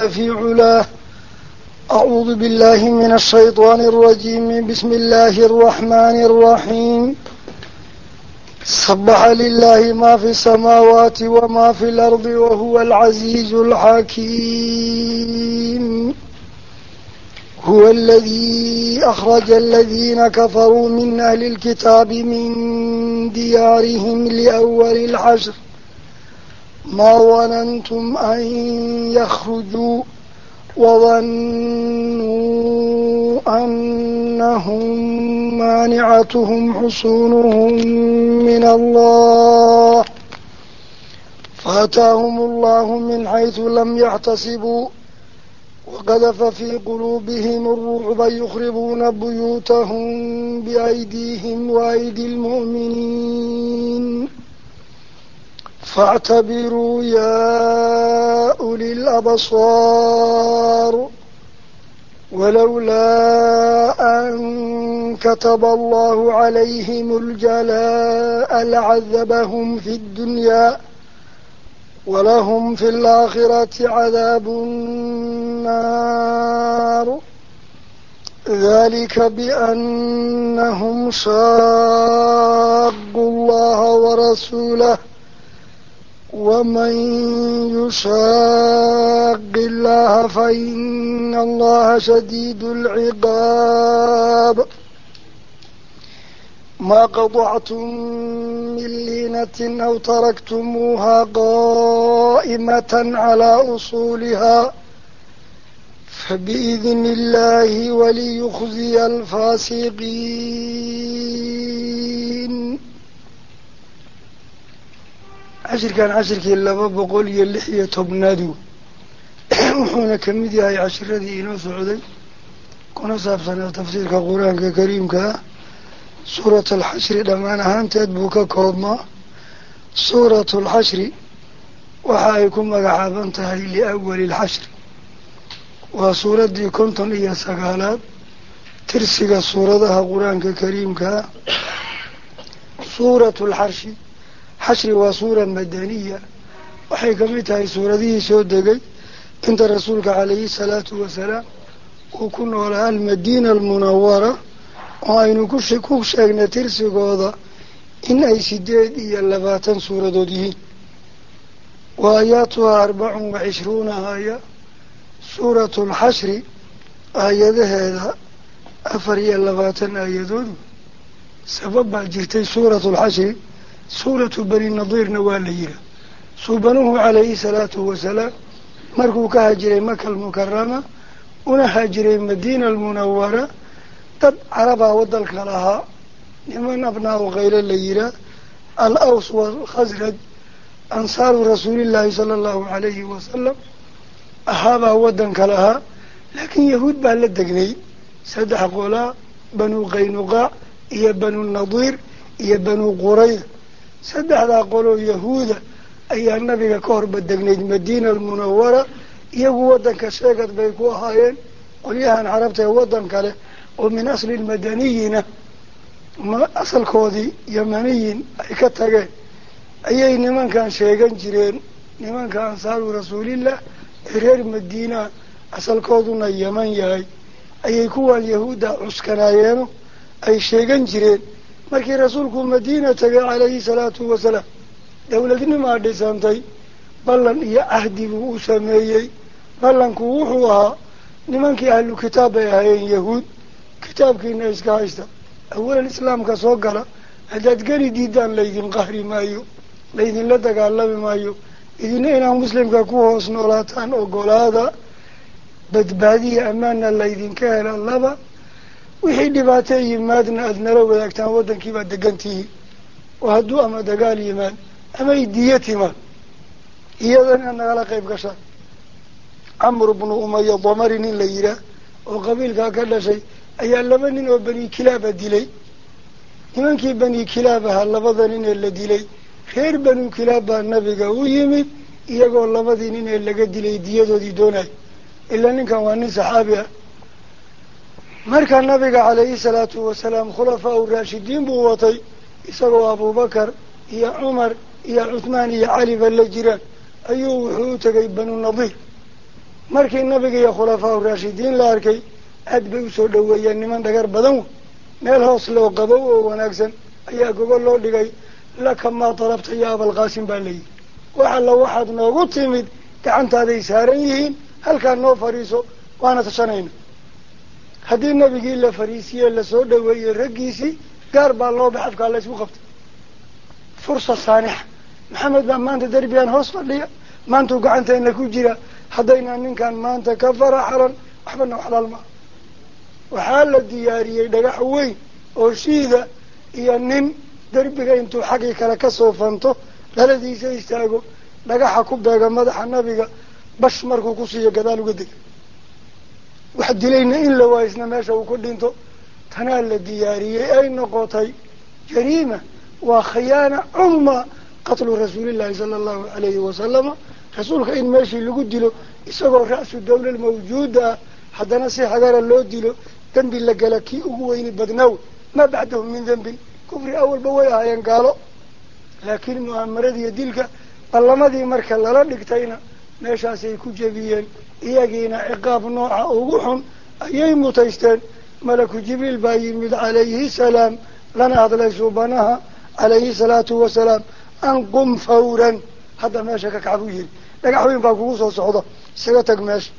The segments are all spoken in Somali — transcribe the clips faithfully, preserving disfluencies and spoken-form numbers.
في علاه. أعوذ بالله من الشيطان الرجيم. بسم الله الرحمن الرحيم. سبح لله ما في السماوات وما في الأرض وهو العزيز الحكيم. هو الذي أخرج الذين كفروا من أهل الكتاب من ديارهم لأول الحشر ما ظننتم أن يخرجوا وظنوا أنهم مانعتهم حصونهم من الله فأتاهم الله من حيث لم يحتسبوا وقذف في قلوبهم الرعب يخربون بيوتهم بأيديهم وأيدي المؤمنين فاعتبروا يا أولي الأبصار. ولولا أن كتب الله عليهم الجلاء لعذبهم في الدنيا ولهم في الآخرة عذاب النار ذلك بأنهم شاقوا الله ورسوله ومن يشاق الله فإن الله شديد العقاب. ما قطعتم من لينة أو تركتموها قائمة على أصولها فبإذن الله وليخزي الفاسقين. عشر كان عشر كي لبا بقول يلحية تبنادو وحونا كميدي هاي عشر ذي إنو سعودي كنا سابسنا تفسير كقرآن كريم كا سورة الحشر لما هانت أدبوك كوضما سورة الحشر وحايكم مقعبان تهي لأول الحشر وسورة دي كنتم إيا سقالات ترسق السورة ذا قرآن كريم كا سورة الحشر حشر وسورة مدنية وحي كميتها سورة ذي سودقي انت رسولك عليه الصلاة والسلام وكنا على المدينة المنورة وعينو كوشكوك شاكنا ترسق هذا إن أي سداد إيا اللباتن سورة دوديه وآياتها أربع وعشرون آية. سورة الحشر آية هذا أفري اللباتن آية دود سبب جرتي سورة الحشر سورة بني النضير نواليرة صوبنوه عليه الصلاة والسلام مركو كهجري مكة المكرمة ونهجري مدينة المنورة تب عربا ودلك لها لمن أبناء غير الليلة الأوس والخزرج أنصار رسول الله صلى الله عليه وسلم أحابا ودنك لها لكن يهود بالدقني سدح قولا بنو قينقاع إيا بنو النضير إيا بنو قريظ سدحدا قولوا يهودا أي النبي كهرب الدقنيد مدينة المنورة يهو ودن كشاكت بيكو هايين قليها عربته ودن كله ومن أصل المدنيين ما أصل كودي يمنيين أي كتاقين أي نمان كان شاكن جرين نمان كان صاروا رسول الله إرير مدينة أصل كودنا يمن يهي أي كوا اليهودا عسكنايينو أي شاكن جرين markii rasuulku madiina tagay calayhi salaatu wasalaam dowladnima dhisantay ballan iyo ahdi buu u sameeyey. ballanku wuxuu ahaa nimankii ahlu kitaab ay ahaayeen yahuud kitaabkiina iska haysta awalan islaamka soo gala haddaad geli diidaan laydin qahri maayo laydinla dagaalami maayo idina inaa muslimka ku hoos noolaataan ogolaada badbaadiya ammaanna laydinka hela laba wixii dhibaato yimaadna aad nala wadaagtaan waddankii baad degantihiin oo hadduu ama dagaal yimaad ama idiya timaad iyadana nagala qayb gashaan. camr bnu umaya damari nin la yidhaah oo qabiilkaa ka dhashay ayaa laba nin oo bani kilaaba dilay. nimankii bani kilaab ahaa labada nin ee la dilay reer banu kilaab baa nabiga u yimid iyagoo labadii nin ee laga dilay diyadoodii doonay ilaa ninkan waa nin saxaabi ah. marka nabiga calayhi salaatu wasalaam khulafaa u raashidiin buu watay isagoo abubakar iyo cumar iyo cuthmaan iyo cali ba la jiraan ayuu wuxuu u tagay banu nadiir markii nabiga iyo khulafaa raashidiin la arkay aad bay usoo dhaweeyeen niman dhagar badan wey meel hoos loo qabow oo wanaagsan ayaa gogol loo dhigay laka maa dalabta ya abalqaasim baa layidhi wax alla waxaad noogu timid gacantaaday saaran yihiin halkaa noo fadhiiso waana tashanayna haddii nabigii la fariisiye lasoo dhaweeyey raggiisii gaar baa loo bax afkaa la isku qabtay fursa saanixa maxamed baa maanta derbigaan hoos fadhiya maantuu gacanteena ku jira haddaynaan ninkan maanta ka faraxalan waxbana waxlaal maa waxaa la diyaariyey dhagax weyn oo shiida iyo nin derbiga intuu xaggii kale kasoo fanto dhaladiisa istaago dhagaxa ku beega madaxa nabiga bash markuu ku siiyo gadaal uga dega wax dilayna in la waaysna meesha uu ku dhinto tanaa la diyaariyey ay noqotay jariima waa khiyaana cumma qatlu rasuulillahi sala allahu calayhi wasalama rasuulka in meeshii lagu dilo isagoo ra-su dawlal mawjuuda ah haddana si hagara loo dilo dembi la gala kii ugu weyni badnaaw maa bacdahu min dembin kufri awalba way ahaayeen gaalo laakiin mu'aamaradiiyo dilka ballamadii marka lala dhigtayna meeshaasay ku jebiyeen iyagiina ciqaab nooca ugu xun ayay mutaysteen malaku jibriil baa yimid calayhi salaam lana hadlay suubanaha calayhi salaatu wasalaam an qum fawran hadda meesha ka kac buu yihi dhagax weyn baa kugu soo socda isaga tag meesha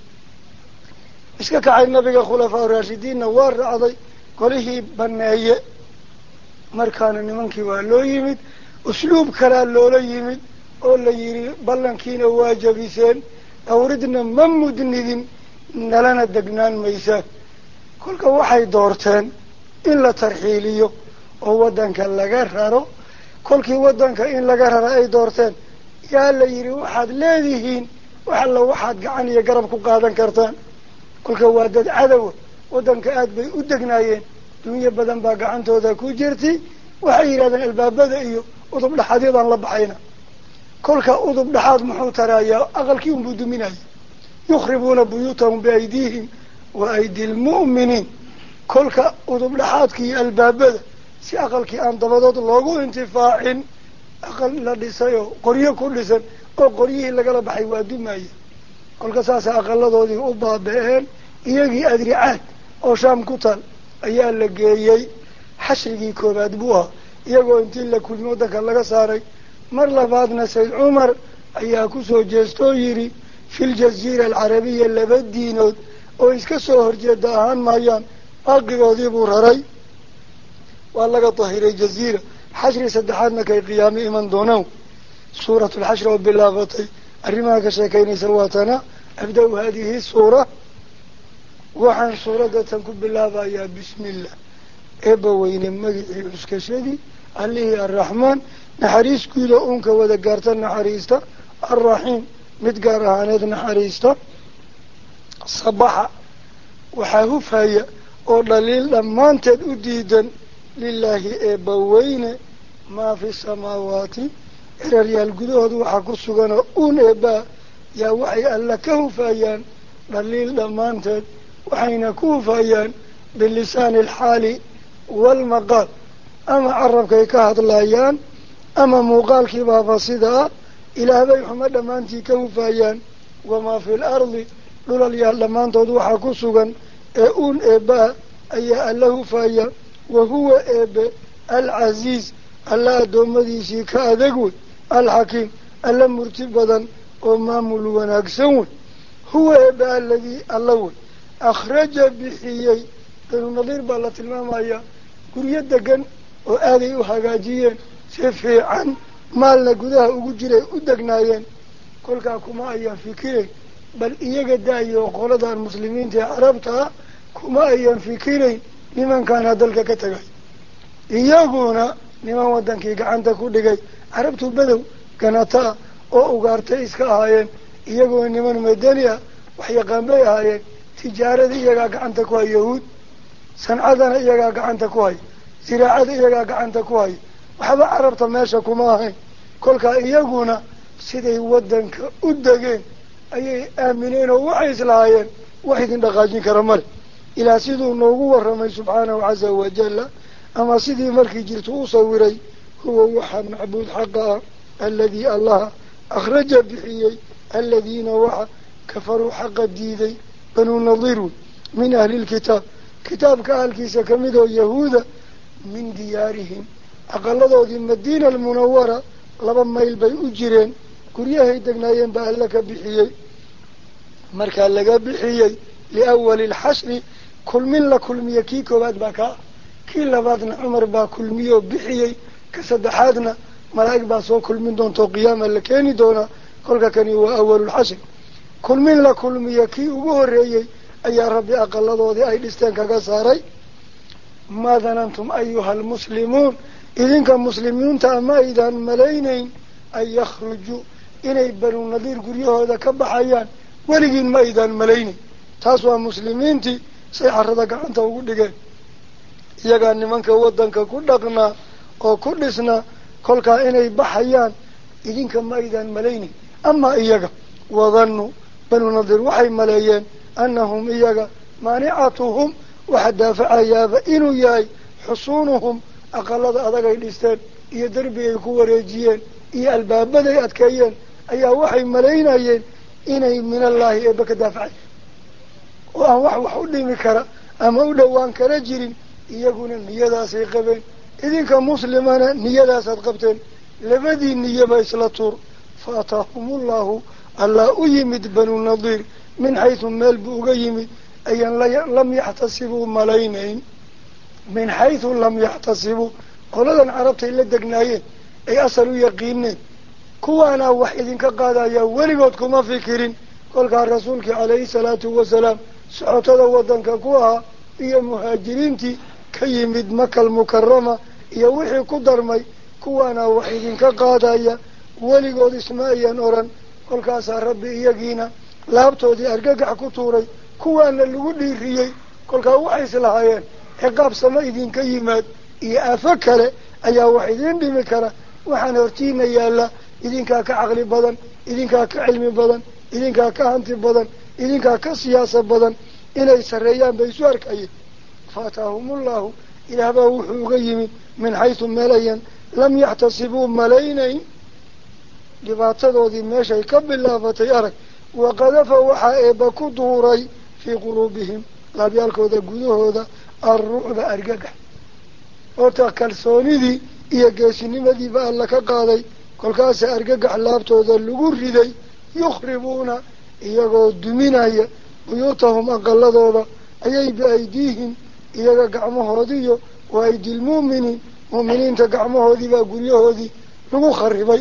iska kacay nabiga khulafaa raashidiinna waa raacday golihii baneeye markaana nimankii waa loo yimid usluub kalaa loola yimid oo la yidhi ballankiina waa jabiseen awridna ma mudnidin nalana degnaan maysaan kolka waxay doorteen in la tarxiiliyo oo waddanka laga raro kolkii waddanka in laga raro ay doorteen yaa la yidhi waxaad leedihiin wax alla waxaad gacan iyo garab ku qaadan kartaan kolka waa dad cadowa waddanka aad bay u degnaayeen dunyo badan baa gacantooda ku jirtay waxay yidhahdeen albaabada iyo udub dhaxaadyadaan la baxayna kolka udub dhaxaad muxuu tarayaa aqalkii unbuu duminaya yukhribuuna buyuutahum biaydiihim wa aydi lmu'miniin kolka udub dhaxaadkii iyo albaabada si aqalkii aan dabadood loogu intifaacin aqal la dhisay oo qoryo ku dhisan oo qoryihii lagala baxay waa dumaya kolka saasa aqaladoodii u baaba-een iyagii adricaad oo shaam ku taal ayaa la geeyey xashrigii koobaad buu ahaa iyagoo intii la kulmi waddanka laga saaray mar labaadna sayd cumar ayaa kusoo jeestoo yidhi fil jaziira alcarabiya laba diinood oo iska soo horjeeda ahaan maayaan baaqigoodii buu raray waa laga dahiray jaziira xashri saddexaadna kay qiyaamo iman doonaan suuratu lxashri oo bilaabatay arrimaha ka sheekaynaysa waatana abda-u haadihi suura waxaan suuradda tan ku bilaabayaa bismillah eebba weyne magicii cuskashadii allihii arraxmaan naxariis guuda uunka wada gaarta naxariista arraxiim mid gaar ahaaneed naxariista sabaxa waxaa hufaya oo dhaliil dhammaanteed u diidan lilaahi eebba weyne maa fi samaawaati ciraryaal gudahooda waxaa ku suganoo uun eebbaa yaa waxay alla ka hufayaan dhaliil dhammaanteed waxayna ku hufayaan bilisaani alxaali waalmaqaal ama carabkay ka hadlayaan ama muuqaalkii baaba sidaa ilaahbay xumo dhammaantii ka hufayaan wamaa fi lardi dhulalyaal dhammaantood waxaa ku sugan ee uun eebbaa ayaa alla hufaya wahuwa eebe alcasiiz alla addoommadiisii ka adag wey alxakiim alla murti badan oo maamul wanaagsan wey huwa eebe aladii alla wey akhraja bixiyey banu nadiir baa la tilmaamayaa guryo degan oo aaday u hagaajiyeen si fiican maalna gudaha ugu jiray u degnaayeen kolkaa kuma ayaan fikirayn bal iyaga daayo qoladan muslimiinta ee carabtaa kuma ayaan fikirayn nimankaana dalka ka tagay iyaguna niman waddankii gacanta ku dhigay carabtu bedow ganataa oo ugaartay iska ahaayeen iyagoo niman madani ah waxyaqaan bay ahaayeen tijaarada iyagaa gacanta ku hay yahuud sancadana iyagaa gacanta ku hay ziraacada iyagaa gacanta ku hay waxba carabta meesha kuma ahayn kolkaa iyaguna siday waddanka u degeen ayay aamineen oo waxay islahaayeen wax idin dhaqaajin kara male ilaa siduu noogu warramay subxaanahu caza wajalla ama sidii markii jirtu u sawiray huwa waxaa macbuud xaqa ah aladii allaha akhraja bixiyey aladiina waxa kafaruu xaqa diiday banuu nadiirun min ahli lkitaab kitaabka ahalkiisa ka mid oo yahuuda min diyaarihim aqaladoodii madiina almunawara laba mayl bay u jireen guryahay degnaayeen baa alla ka bixiyey markaa laga bixiyey liawali alxashri kulmin la kulmiye kii koowaad baa kaa kii labaadna cumar baa kulmiyoo bixiyey ka saddexaadna malaa'ig baa soo kulmin doontao qiyaama la keeni doonaa kolka kani waa awalulxashri kulmin la kulmiye kii ugu horreeyey ayaa rabbi aqaladoodii ay dhisteen kaga saaray maa danantum ayuha almuslimuun idinka muslimiinta ama aydaan malaynayn an yakhrujuu inay banuu nadiir guryahooda ka baxayaan weligiin ma aydaan malaynayn taas waa muslimiintii say carrada gacanta ugu dhigeen iyagaa nimanka waddanka ku dhaqnaa oo ku dhisnaa kolkaa inay baxayaan idinka ma aydaan malaynayn ama iyaga wadannu banuu nadiir waxay maleeyeen annahum iyaga maanicatuhum waxa daafacayaaba inuu yahay xusuunuhum aqalada adagay dhisteen iyo derbigay ku wareejiyeen iyo albaabaday adkeeyeen ayaa waxay malaynayeen inay minallaahi eebba ka daafacay oo aan wax wax u dhimi kara ama u dhowaan kara jirin iyaguna niyadaasay qabeen idinka muslimana niyadaasaad qabteen labadii niyaba isla tuur fa ataahumullahu allaa u yimid banuu nadiir min xaysu meel buu uga yimid ayaan lam yaxtasibuu malaynayn min xaysu lam yaxtasibuu qoladan carabtay la degnaayeen ay asal u yaqiineen kuwaanaa wax idinka qaadayaa weligood kuma fikirin kolkaa rasuulkii calayhi salaatu wasalaam socotada waddanka ku ahaa iyo muhaajiriintii ka yimid makal mukarama iyo wixii ku darmay kuwaanaa wax idinka qaadaya weligood isma ayaan oran kolkaasaa rabbi iyagiina laabtoodii argagax ku tuuray kuwaana lagu dhiiriyey kolkaa waxay islahaayeen ciqaab sama idinka yimaad iyo aafo kale ayaa wax idiin dhimi kara waxaan hortiina yaalla idinkaa ka caqli badan idinkaa ka cilmi badan idinkaa ka hanti badan idinkaa ka siyaasa badan inay sarreeyaan bay isu arkayeen faataahumullahu ilaah baa wuxuu uga yimid min xaysu meelayan lam yaxtasibuu malaynayn dhibaatadoodii meeshay ka bilaabatay arag waqadafa waxaa eebba ku duuray fii quluubihim laabyaalkooda gudahooda alrucba argagax horta kalsoonidii iyo geesinimadiiba alla ka qaaday kolkaasa argagax laabtooda lagu riday yukhribuuna iyagoo duminaya buyuutahum aqaladooda ayay biaydiihim iyaga gacmahoodiiyo wa aydilmu'miniin mu'miniinta gacmahoodii baa guryahoodii lagu kharibay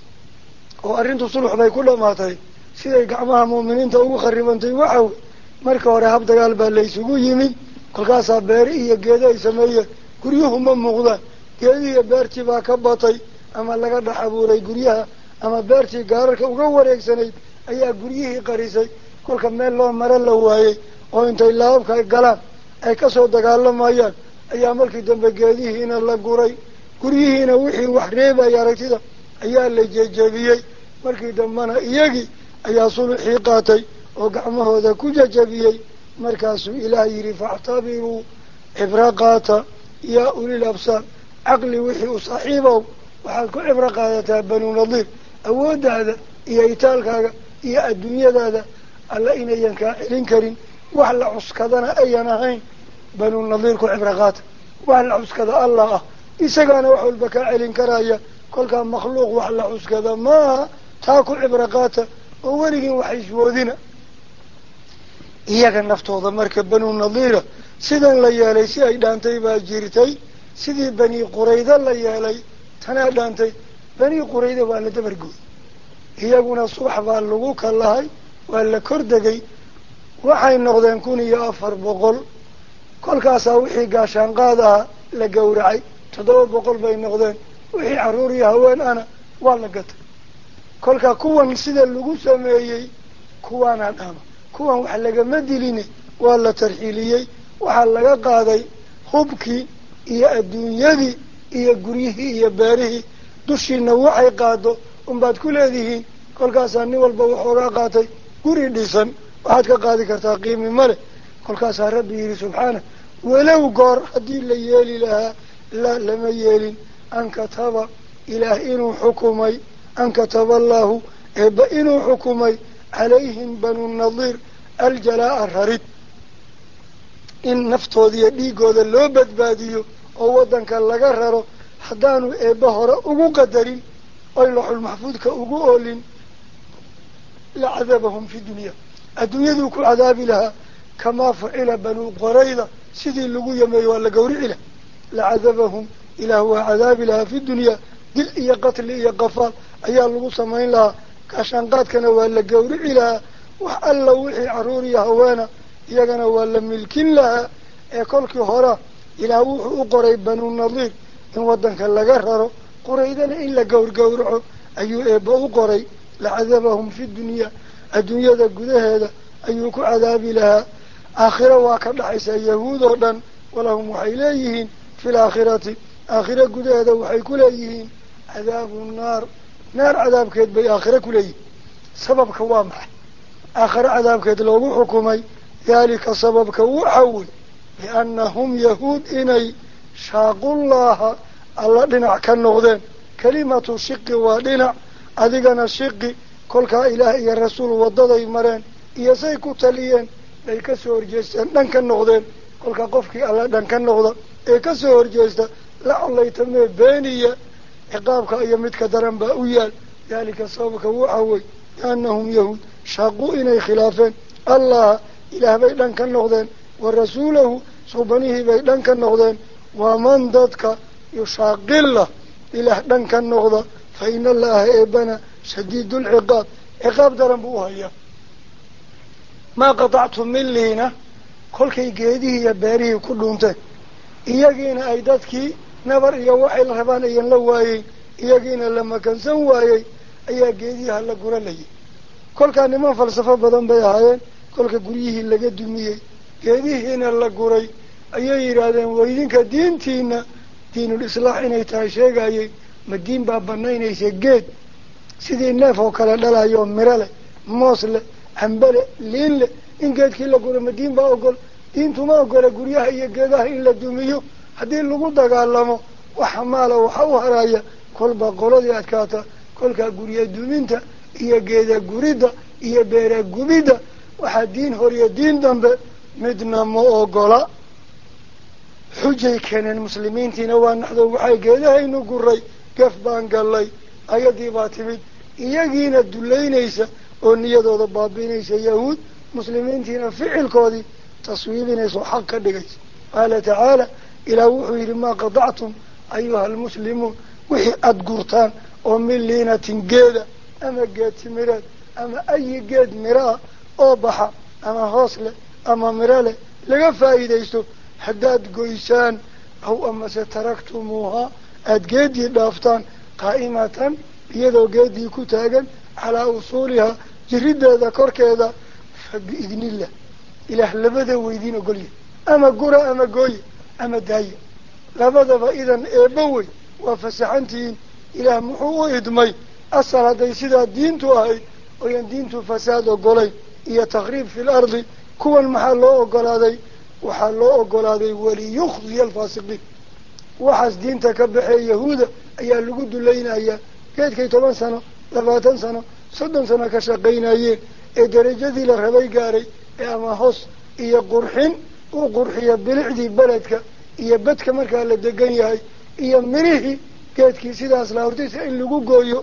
oo arrintu sulux bay ku dhamaatay siday gacmaha mu'miniinta ugu kharibantay waxa wey marka hore hab dagaal baa laysugu yimid kolkaasaa beeri iyo geedo ay sameeyeen guryuhu ma muuqdaan geedihiiyo beertii baa ka batay ama laga dhex abuuray guryaha ama beertii gaararka uga wareegsanayd ayaa guryihii qarisay kolka meel loo maro la waayey oo intay laababka galaan ay kasoo dagaalamayaan ayaa markii dambe geedihiina la guray guryihiina wixii wax reebaya aragtida ayaa la jejebiyey markii dambena iyagii ayaa sulxii qaatay oo gacmahooda ku jejebiyey markaasuu ilaah yidhi faactabiruu cibro qaata yaa ulil absaar caqli wixii u saaxiibow waxaad ku cibro qaadataa banuu nadiir awooddaada iyo itaalkaaga iyo adduunyadaada alla inayan kaa celin karin wax la cuskadana ayan ahayn banuu nadiir ku cibro qaata wax la cuskada allah ah isagaana wax walba kaa celin karaya kolkaa makhluuq wax la cuskada maaha taa ku cibro qaata oo weligiin wax iswoodina iyaga naftooda marka banuu nadiira sidan la yeelay si ay dhaantay baa jirtay sidii bani qurayda la yeelay tanaa dhaantay bani qurayda waa la dabargooy iyaguna subax baa lagu kalahay waa la kor degay waxay noqdeen kun iyo afar boqol kolkaasaa wixii gaashaanqaad aha la gowracay toddoba boqol bay noqdeen wixii carruur iyo haween ana waa la gatay kolka kuwan sida lagu sameeyey kuwaanaa dhama kuwan wax lagama diline waa la tarxiiliyey waxaa laga qaaday hubkii iyo adduunyadii iyo guryihii iyo beerihii dushiina waxay qaado unbaad ku leedihiin kolkaasaa nin walba waxoogaa qaatay guri dhisan waxaad ka qaadi kartaa qiimi male kolkaasaa rabbi yidhi subxaana walow goor haddii la yeeli lahaa la lama yeelin an kataba ilaah inuu xukumay an kataba allaahu eebba inuu xukumay عليهم بنو النضير الجلاء الرريد إن نفتو ذي ديقو ذا اللو بدباديو أو ودن كان لغررو حدانو إيبهر أغو قدرين أي لوح المحفوظ كأغو أولين لعذابهم في الدنيا الدنيا ذوك العذاب لها كما فعل بنو قريظة سيدي اللقو يمي ولا قوري له لعذابهم إلى هو عذاب لها في الدنيا دل إيا قتل إيا قفال أيها اللقو سمعين لها كاشانقات كان ولا قوري لها وحألا وحي عروري هوانا إياقنا ولا ملكين لها يقولك هرا إلى وحي قري بنو النظير إن ودن كان لقرروا قريدنا إلا قور قورعوا أيو إيبا قري لعذابهم في الدنيا الدنيا ذا قده هذا أيوك عذاب لها آخرة واكب لحيسا يهود ودن ولهم وحيليهين في الآخرة آخرة قده هذا وحي كليهين عذاب النار نار عذاب كيد بي آخرة كليه سبب كوامح آخر عذاب كيد لو حكمي ذلك سبب كوحول لأنهم يهود إني شاقوا الله الله دنع كالنغذين كلمة الشق ودنع أذيقنا الشق كلك إله يا رسول وضضي مرين يسيكو تليين ليكسور جيستا دنك النغذين كلك قفك الله دنك النغذة يكسور جيستا لعله يتمي بينية عقابك أيامتك درن بأويال ذلك سبب كوحول لأنهم يهود شاقوا إني خلافين الله إله بيدن كالنغذين ورسوله صوبانيه بيدن كالنغذين ومن ضدك يشاق الله إله دن كالنغذة فإن الله إبنا شديد العقاب عقاب درن بوهايا ما قطعتم من لينا كل كي قيده يباريه كلهم تك إياقين أيدتك نبر يوحي الربان إيان لوايين إياقين لما كان سوايين إيا قيديه هلا قرى لي كل كان ما فلسفة بدن بيهايين كل كقريه اللي قدميه قيديه هنا اللي قري أيا يرادين ويدينك دين تينا دين الإصلاح إنه يتعشيق أي مدين بابنا إنه يسجد سيدي النافع وكلا دلا يوم مرالة موصل عنبلة لين إن قد كلا قرى مدين بأقول دين تما قرى قريها إيا قيدها إلا دميو هدين لقول دقالمو وحماله وحوهرايا كل بقولة دي أتكاتا كل كقرية دمينتا إيا قيدا قريدا إيا بيرا قبيدا وحدين هوريا دين دنبه مدنا مو أقولا حجي كان المسلمين تنوان نحضر وحي قيدها إنو قري قف بان قال لي أيدي باتمد إياقين الدولين إيسا ونيادو ضبابين إيسا يهود مسلمين تنا فعل كودي تصويبين إيسا حقا دقيس قال تعالى إلى وحي لما قضعتم أيها المسلمون وحي أدقرتان ومن لينة قيدة أما قيد تمراد أما أي قيد مراء أو بحا أما غاصلة أما مرالة لغا فايدة يستو حداد قويسان أو أما ستركتموها أدقيدي دافتان قائمة يدو قيدي كتاقا على أصولها جريد ذكر كذا فبإذن الله إله لبدا ويدين قولي أما قرى أما قوي أما داية لبدا فإذا إيبوي وفسحنتين إله محو إدمي أصل هذا يسيدا دينتو أهي وين دينتو فساد وقولي إيا تغريب في الأرض كون محل الله وقلادي وحال الله وقلادي وليخزي الفاسقين وحاس دين تكبحي يهودا أيها اللي قدوا لينا أيها كيد كي طبان سنة لباتن سنة صدن سنة كشاقين أيها إيه درجة ذي لرهبي قاري إيه أما حص إيا قرحين وقرحية بلعدي بلدك إيا بدك مركا لدقين يهي إيا مريحي كيد كي سيدا أصلا ورتيس اللي قدوا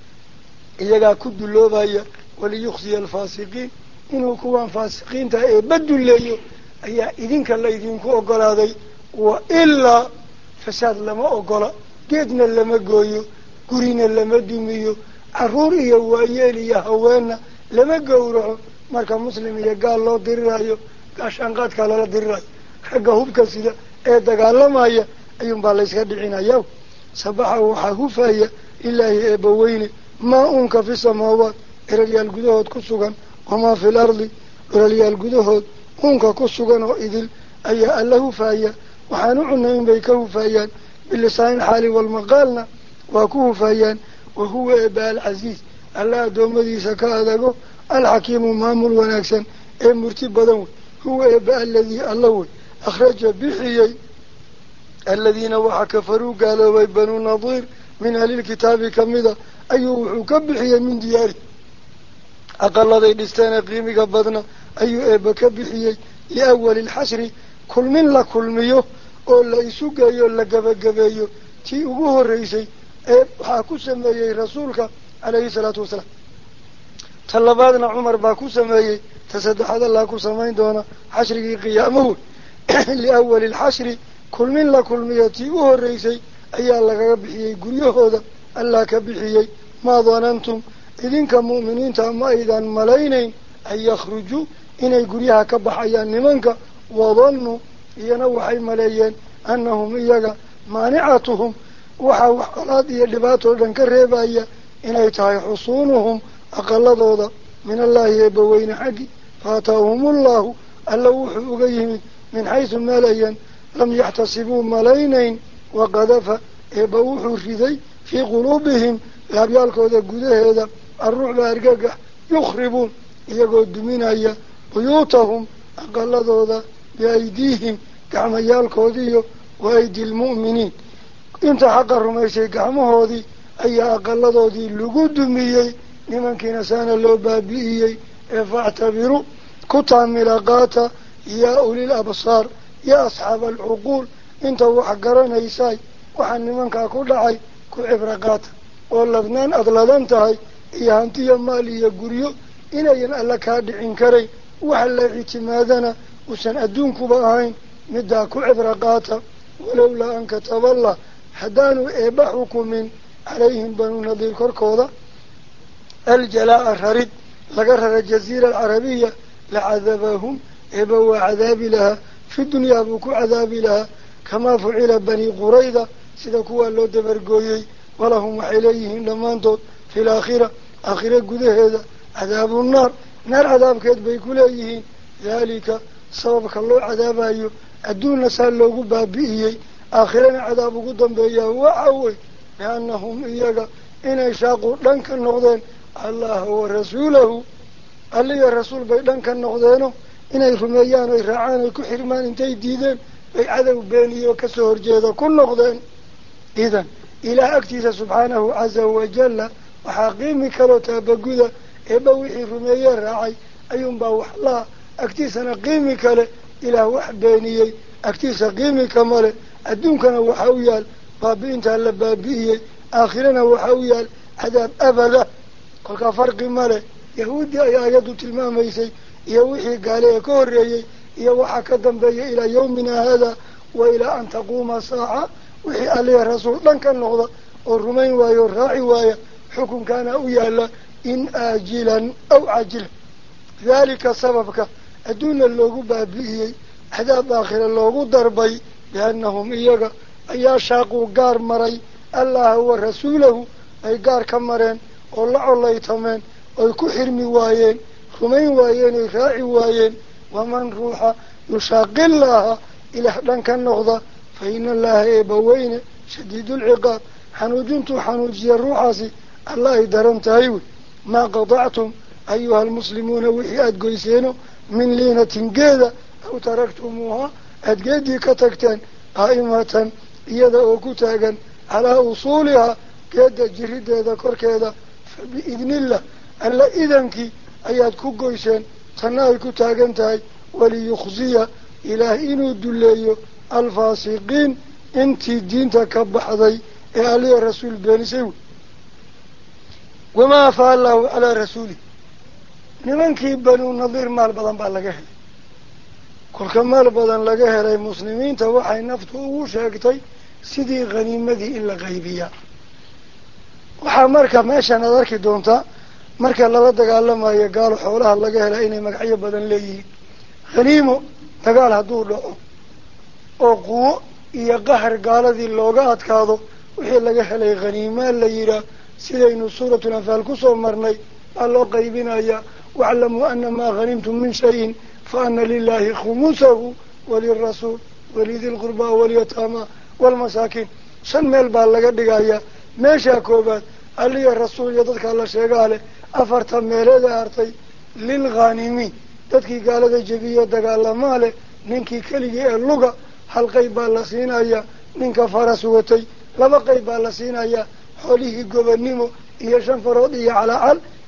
إيا كدوا اللوبا أيها وليخزي الفاسقين إنه كوان فاسقين تا إيه بدوا الليو أيها إذنك الله إذنكو أقلادي وإلا فساد لما أقلا قيدنا لما قويو قرينا لما دميو عروري وإيالي هوانا لما قورعو marka muslim iyo gaal loo dirirayo gaashanqaad kala la dirirayo xagga hubka sida ee dagaalamaya ayuun baa la iska dhicinayaa sabaxa waxa hufaya ilaahi ee baweyne ma unka fi samaawaat iraliyal gudahood ku sugan ama fil ardi iraliyal gudahood unka ku sugan oo idil ayaa alla hufaya waxaanu cunayn bay ka hufayaan bilisaan xaali wal maqalna waa ku hufayaan wa huwa baal aziz alla doomadiisa ka adago الحكيم مامل ونكسن اي مرتب بدن هو ابا الذي الله اخرج بحيي الذين وحكفروا قالوا بنو نضير من اهل الكتاب كمذا ايوه كبحيي من دياره aqaladay dhisteena qiimiga badna ayuu eebba ka bixiyey liawali lxashri kulmin la kulmiyo oo la isu geeyo la gabagabeeyo tii ugu horreysay ee waxaa ku sameeyey rasuulka calayhi salaatu wasalaam ta labaadna cumar baa ku sameeyey ta saddexaad allaa ku samayn doona xashrigii qiyaamahu liawali lxashri kulmin la kulmiyo tii u horreysay ayaa lagaga bixiyey guryahooda allaa ka bixiyey maa danantum idinka mu'miniinta ma aydan malaynayn an yakhrujuu inay guryaha ka baxayaan nimanka wadannuu iyana waxay maleeyeen annahum iyaga maanicatuhum waxaa wax qalaad iyo dhibaatoo dhan ka reebaya inay tahay xusuunuhum aqaladooda min allaahi eebbaweyne xaggi faataahumullahu alla wuxuu uga yimid min xaysu meelayan lam yaxtasibuu malaynayn waqadafa eebba wuxuu riday fii quluubihim laabyaalkooda gudaheeda arrucba argagax yukhribuun iyagoo duminaya buyuutahum aqaladooda biaydiihim gacmayaalkoodiiyo wa aydi lmu'miniin inta xaqa rumaysay gacmahoodii ayaa aqaladoodii lagu dumiyey nimankiina saana loo baabi'iyey ee factabiruu ku taamila qaata yaa ulil absaar yaa asxaaba alcuquul inta wax garanaysaay waxaa nimankaa ku dhacay ku cibro qaata oo ladnaan aada ladan tahay iyo hantiya maal iyo guryo inayan alla kaa dhicin karayn waxa la ictimaadana uusan adduunkuba ahayn middaa ku cibro qaata walowlaa an kataballah haddaanu eebba xukumin calayhim banuu nadiir korkooda aljalaa'a rarid laga rara jaziira alcarabiya lacadabahum eebba waa cadaabi lahaa fi dunyaa buu ku cadaabi lahaa kamaa fucila bani qurayda sida kuwaa loo dabargooyey walahum waxay leeyihiin dhammaantood fi laakhira aakhira gudaheeda cadaabu naar naar cadaabkeed bay ku leeyihiin daalika sababka loo cadaabayo adduunna saa loogu baabi'iyey aakhirana cadaab ugu dambeeyaa waxa wey biannahum iyaga inay shaaqu dhan ka noqdeen allaha wa rasuulahu alliya rasuul bay dhan ka noqdeeno inay rumeeyaan oy raacaan oy ku xirmaan intay diideen bay cadow beeniyo kasoo horjeeda ku noqdeen idan ilaah agtiisa subxaanahu casa wajalla waxaa qiimi kaloo taabaguda eebba wixii rumeeyee raacay ayuunbaa wax laha agtiisana qiimi kale ilaah wax beeniyey agtiisa qiimi kama leh adduunkana waxa u yaal baabi'intaa la baabi'iyey aakhirana waxa u yaal cadaab abada kolkaa farqi ma leh yahuuddii ay aayaddu tilmaamaysay iyo wixii gaale ee ka horreeyey iyo waxaa ka dambeeya ilaa yawmina haada wa ilaa an taquuma saaca wixii alliya rasuul dhan ka noqda oo rumayn waayo raaci waaya xukunkaana u yaala in aajilan aw caajilan daalika sababka adduunna loogu baabi'iyey cadaab aakhira loogu darbay biannahum iyaga ayaa shaaquu gaar maray allaha wa rasuulahu ay gaar ka mareen oo la collaytameen oy ku xirmi waayeen rumayn waayeen oy raaci waayeen waman ruuxa yushaaqillaha ilaah dhan ka noqda fa ina allaha eebbaweyne shadiidulciqaab xanuujintuu xanuujiya ruuxaasi alla ay daran tahay wey maa qadactum ayuha almuslimuuna wixii aada goyseeno min liinatin geeda aw taraktumuuha aada geedii ka tagteen qaa'imatan iyada oo ku taagan calaa usuulihaa geedda jirideeda korkeeda fa biidnillah alla idankii ayaad ku goyseen tanna ay ku taagan tahay waliyukhziya ilaah inuu dulleeyo alfaasiqiin intii diinta ka baxday ee alliya rasuul beenisay wey wamaa afaa allahu calaa rasuulih nimankii banuu nadiir maal badan baa laga helay kolka maal badan laga helay muslimiinta waxay naftu ugu sheegtay sidii khaniimadii in la qaybiyaa waxaa marka meeshan aad arki doontaa marka lala dagaalamayo gaalo xoolaha laga helaa inay magacyo badan leeyihiin khaniimo dagaal hadduu dhaco oo quwo iyo qahar gaaladii looga adkaado wixii laga helay khaniimaa la yidhaah sidaynu suuratul anfaal kusoo marnay baa loo qaybinayaa waclamuu ana maa hanimtum min shayin fa ana lilahi khumusahu walirasuul walidi lqurbaa walyataama walmasaakiin shan meel baa laga dhigayaa meeshaa koobaad alliya rasuul iyo dadkaa la sheegaa leh afarta meeleeda hartay lilghaanimiin dadkii gaalada jebiyo dagaalamaa leh ninkii keligii ee luga hal qayb baa la siinayaa ninka faras watay laba qayb baa la siinayaa xoolihii gobonnimo iyo shan farood iyo calaacal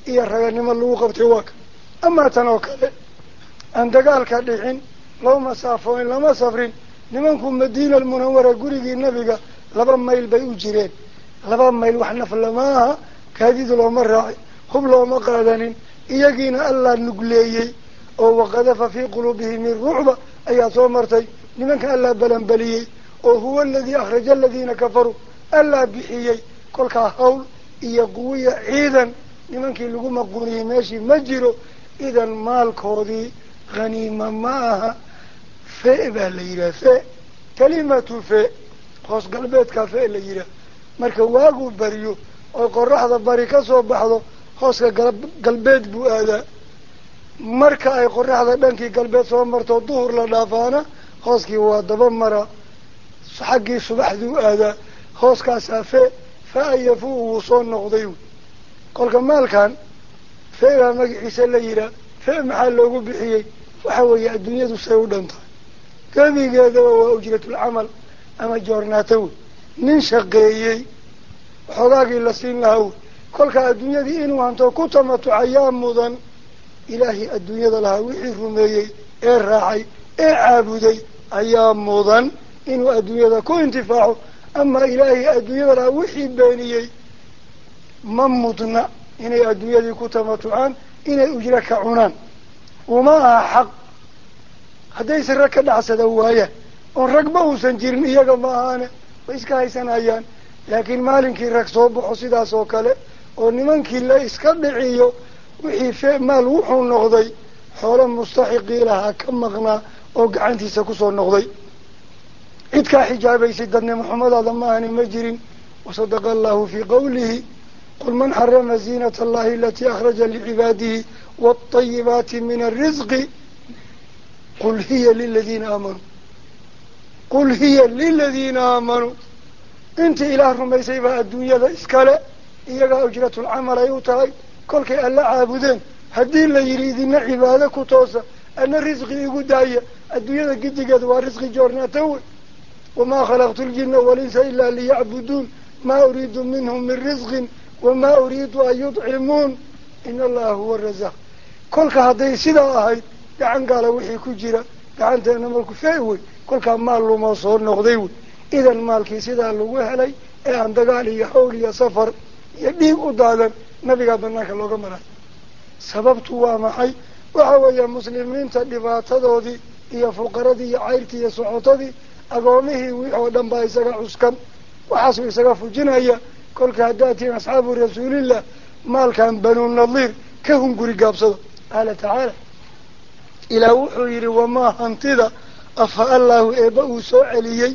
iyo raganimo lagu qabtay waa ka amaa tan oo kale aan dagaalka dhicin loo masaafooyin lama safrin nimanku madiina almunawara gurigii nabiga laba mayl bay u jireen laba mayl wax nafla maaha kaadid looma raaci hub looma qaadanin iyagiina allaa nugleeyey oo waqadafa fii quluubihim irucba ayaa soo martay nimanka allaa balanbaliyey oo huwa aladii akhraja aladiina kafaruu allaa bixiyey kolkaa hawl iyo quwiya ciidan nimankii lagu maquuniyey meeshii ma jiro idan maalkoodii haniima ma aha fe baa la yidhaha fe kalimatu fe hoos galbeedkaa fe la yidhaah marka waagu bariyo oo qoraxda bari ka soo baxdo hooska galbeed buu aadaa marka ay qoraxda dhankii galbeed soo marto duhur la dhaafaana hooskii waa daba mara xaggii subaxduu aadaa hooskaasaa fe fa ayafu wuu soo noqday kolka maalkan fe baa magaciisa la yidhaah fe maxaa loogu bixiyey waxa weeye adduunyadu say u dhan tahay gebigeedaba waa ujratulcamal ama joornaata wey nin shaqeeyey xoogaagii la siin lahaa wey kolka adduunyadii inuu hanto ku tamatucayaa mudan ilaahay adduunyada lahaa wixii rumeeyey ee raacay ee caabuday ayaa mudan inuu adduunyada ku intifaaco ama ilaahay adduunyada lahaa wixii beeniyey ma mudna inay adduunyadii ku tamatucaan inay ujro ka cunaan uma aha xaq haddayse rag ka dhacsada waayaan oon ragba uusan jirin iyaga ma ahaane way iska haysanayaan laakiin maalinkii rag soo baxo sidaas oo kale oo nimankii la iska dhiciyo wixii fe maal wuxuu noqday xoolo mustaxiqii lahaa ka maqnaa oo gacantiisa kusoo noqday cid kaa xijaabaysay dadnimo xumadaada ma ahani ma jirin wasadaqa allahu fii qawlihi qul man xarama ziinata allahi alatii akhraja licibaadihi waatayibaati min alrisqi qul hiya liladiina aamanuu qul hiya liladiina aamanuu intii ilaah rumaysay baa adduunyada iskale iyagaa ujratulcamal ay u tahay kolkay alla caabudeen haddii la yidhi idina cibaado ku toosa ana risqi igu daaya adduunyada gidigeeda waa risqi joornaata wey wamaa khalaqtu ljina walinsa ilaa liyacbuduun maa uriidu minhum min risqin wamaa uriidu an yudcimuun in allaha huwa razaq kolka hadday sidaa ahayd gacan gaala wixii ku jira gacanteena marku fee wey kolkaa maal lumoo soo noqday wey idan maalkii sidaa lagu helay ee aan dagaal iyo hawl iyo safar iyo dhiig u daadan nabigaa banaanka looga maray sababtu waa maxay waxa weeye muslimiinta dhibaatadoodii iyo fuqaradii iyo cayrtii iyo socotadii agoomihii wixii oo dhan baa isaga cuskan waxaasuu isaga fujinaya kolka haddaad tihiin asxaabu rasuulillah maalkan banu nadiir ka hunguri gaabsado qaala tacaala ilaah wuxuu yidhi wamaa hantida afa allahu eeba uu soo celiyey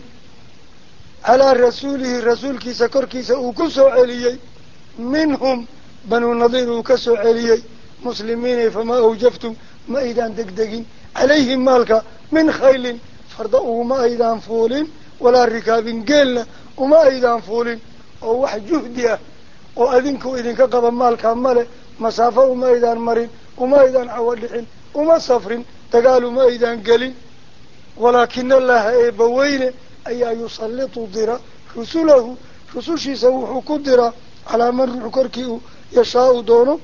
calaa rasuulihi rasuulkiisa korkiisa uu ku soo celiyey minhum banu nadiir uu ka soo celiyey muslimiinay famaa awjaftum ma aydaan degdegin calayhim maalka min khaylin farda uguma aydaan fuulin walaa rikaabin geelna uma aydaan fuulin oo wax juhdi ah oo adinku idinka qaba maalkaa male masaafo uma aydaan marin uma aydaan cawo dhixin uma safrin dagaal uma aydaan gelin walaakina allaha eebbaweyne ayaa yusallitu dira rusulahu rusushiisa wuxuu ku diraa calaa man ruux korkii uu yashaau doono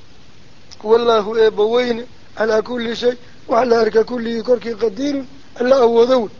wallaahu eebbaweyne calaa kulli shay wax la arka kulligii korkii qadiirun alla awoodo wey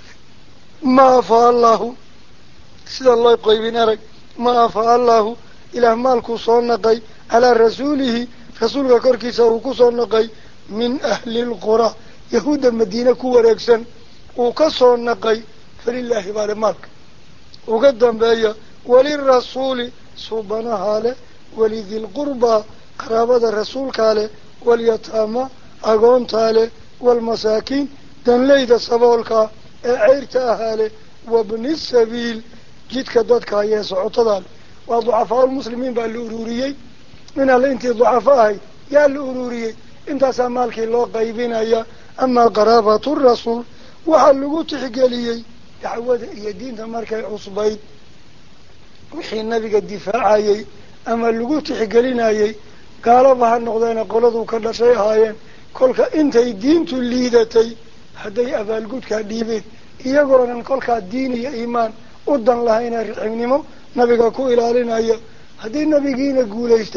ma afaa allahu sida loo qaybin arag ma afaa allahu ilaah maalkuu soo naqay calaa rasuulihi rasuulka korkiisa uu ku soo naqay min ahli lqura yahuudda madiine ku wareegsan uu ka soo naqay falilaahi baale maalka uga dambeeya walirasuuli suubanahaa leh walidilqurbaa qaraabada rasuulkaa leh walyataama agoontaa leh waalmasaakiin danleyda saboolkaa ee ceyrta ahaa leh wabni sabiil jidka dadka ayee socotadaa leh waa ducafaaulmuslimiin baa la ururiyey in alle intii ducafo ahayd yaa la ururiyey intaasaa maalkii loo qaybinaya amaa qaraabatu rasuul waxaa lagu tixgeliyey dacwada iyo diinta markay cusbayd wixii nabiga difaacayey ama lagu tixgelinayey gaalaba ha noqdeena qoladuu ka dhashay ahaayeen kolka intay diintu liidatay hadday abaalgudkaa dhiibeen iyagoonan kolkaa diin iyo iimaan u dan lahayna rixibnimo nabiga ku ilaalinaya haddii nabigiina guulaystay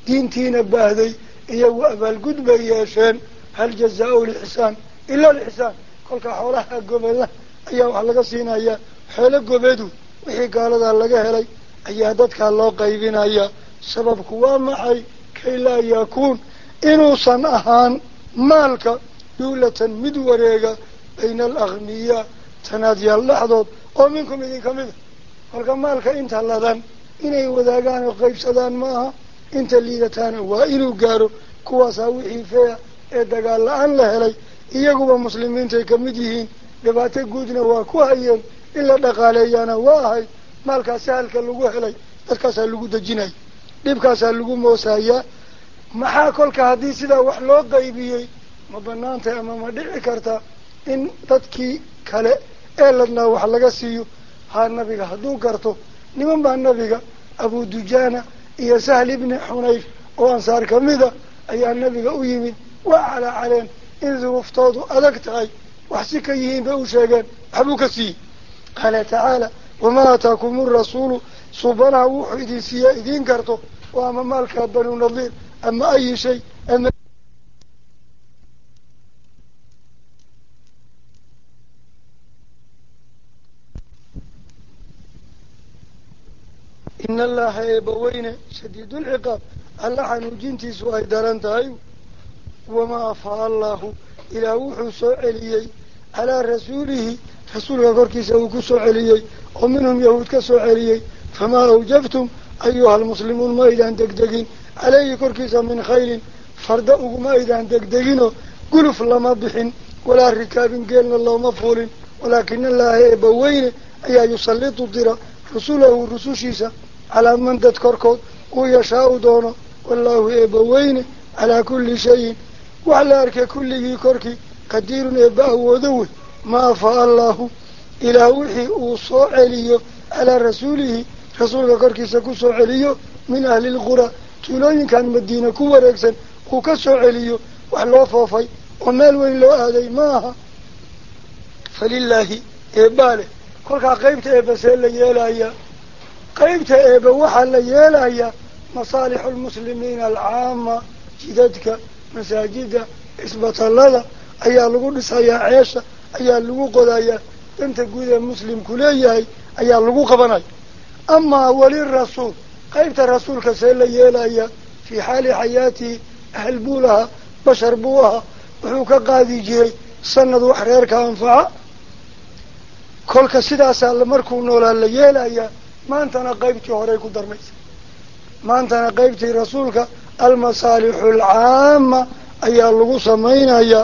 diintiina baahday iyagu abaalgud bay yeesheen hal jazaau lixsaan ila alixsaan kolka xoolaha gobeedla ayaa wax laga siinayaa xoolo gobeedu wixii gaaladaa laga helay ayaa dadkaa loo qaybinayaa sababku waa maxay kay laa yakuun inuusan ahaan maalka duulatan mid wareega bayna alaghniyaa tanaadyaal dhexdood oo minkum idinka mida kolka maalka inta ladan inay wadaagaan oo qaybsadaan ma aha inta liidataana waa inuu gaaro kuwaasaa wixii feeya ee dagaal la-aan la helay iyaguba muslimiintay ka mid yihiin dhibaato guudna waa ku hayeen in la dhaqaaleeyaana waa ahay maalkaa sahalka lagu helay dadkaasaa lagu dejinaya dhibkaasaa lagu moosayaa maxaa kolka haddii sidaa wax loo qaybiyey ma banaantay ama ma dhici karta in dadkii kale ee ladnaa wax laga siiyo haa nabiga hadduu garto niman baa nabiga abu dujaana iyo sahl ibni xunayf oo ansaar kamida ayaa nabiga u yimid waa calaacaleen in duruuftoodu adag tahay wax si ka yihiin bay u sheegeen waxbuu ka siiyey qaala tacaala wamaa aataakum rasuulu subanaha wuxuu idin siiya idiin garto oo ama maalkaa banu nadiir ama ayi shay ama ina allaha eebaweyne shadiid ulciqaab alla xanuujintiisu ay daran tahay wamaa afaa allahu ilaah wuxuu soo celiyey calaa rasuulihi rasuulka korkiisa uu ku soo celiyey oo minhum yahuud ka soo celiyey famaa awjabtum ayuha almuslimuun ma aydaan degdegin caleyhi korkiisa min khayrin farda uguma aydaan degdeginoo guluf lama bixin walaa rikaabin geelna looma fuulin walaakina allaha eebaweyne ayaa yusallitu dira rasulahu rusushiisa calaa man dad korkood uu yashaau doono wallaahu eebaweyne calaa kulli shayin wax la arkay kulligii korkii qadiirun eebba awoodo wey ma afaa allahu ilaah wixii uu soo celiyo calaa rasuulihi rasuulka korkiisa ku soo celiyo min ahli lquraa tuulooyinkan madiina ku wareegsan uu ka soo celiyo wax loo foofay oo meel weyn loo aaday ma aha falilaahi eebbaa leh kolkaa qaybta eebba see la yeelayaa qaybta eebba waxaa la yeelayaa masaalixu lmuslimiina alcaama jidadka masaajida isbatallada ayaa lagu dhisayaa ceesha ayaa lagu qodayaa danta guud ee muslimku leeyahay ayaa lagu qabanaya amaa walirasuul qaybta rasuulka see la yeelayaa fii xaali xayaatihi ahl buu lahaa bashar buu ahaa wuxuu ka qaadi jiray sanad wax reerka anfaca kolka sidaasaa markuu noolaa la yeelayaa maantana qaybtii horey ku darmaysa maantana qaybtii rasuulka almasaalixu alcaama ayaa lagu samaynayaa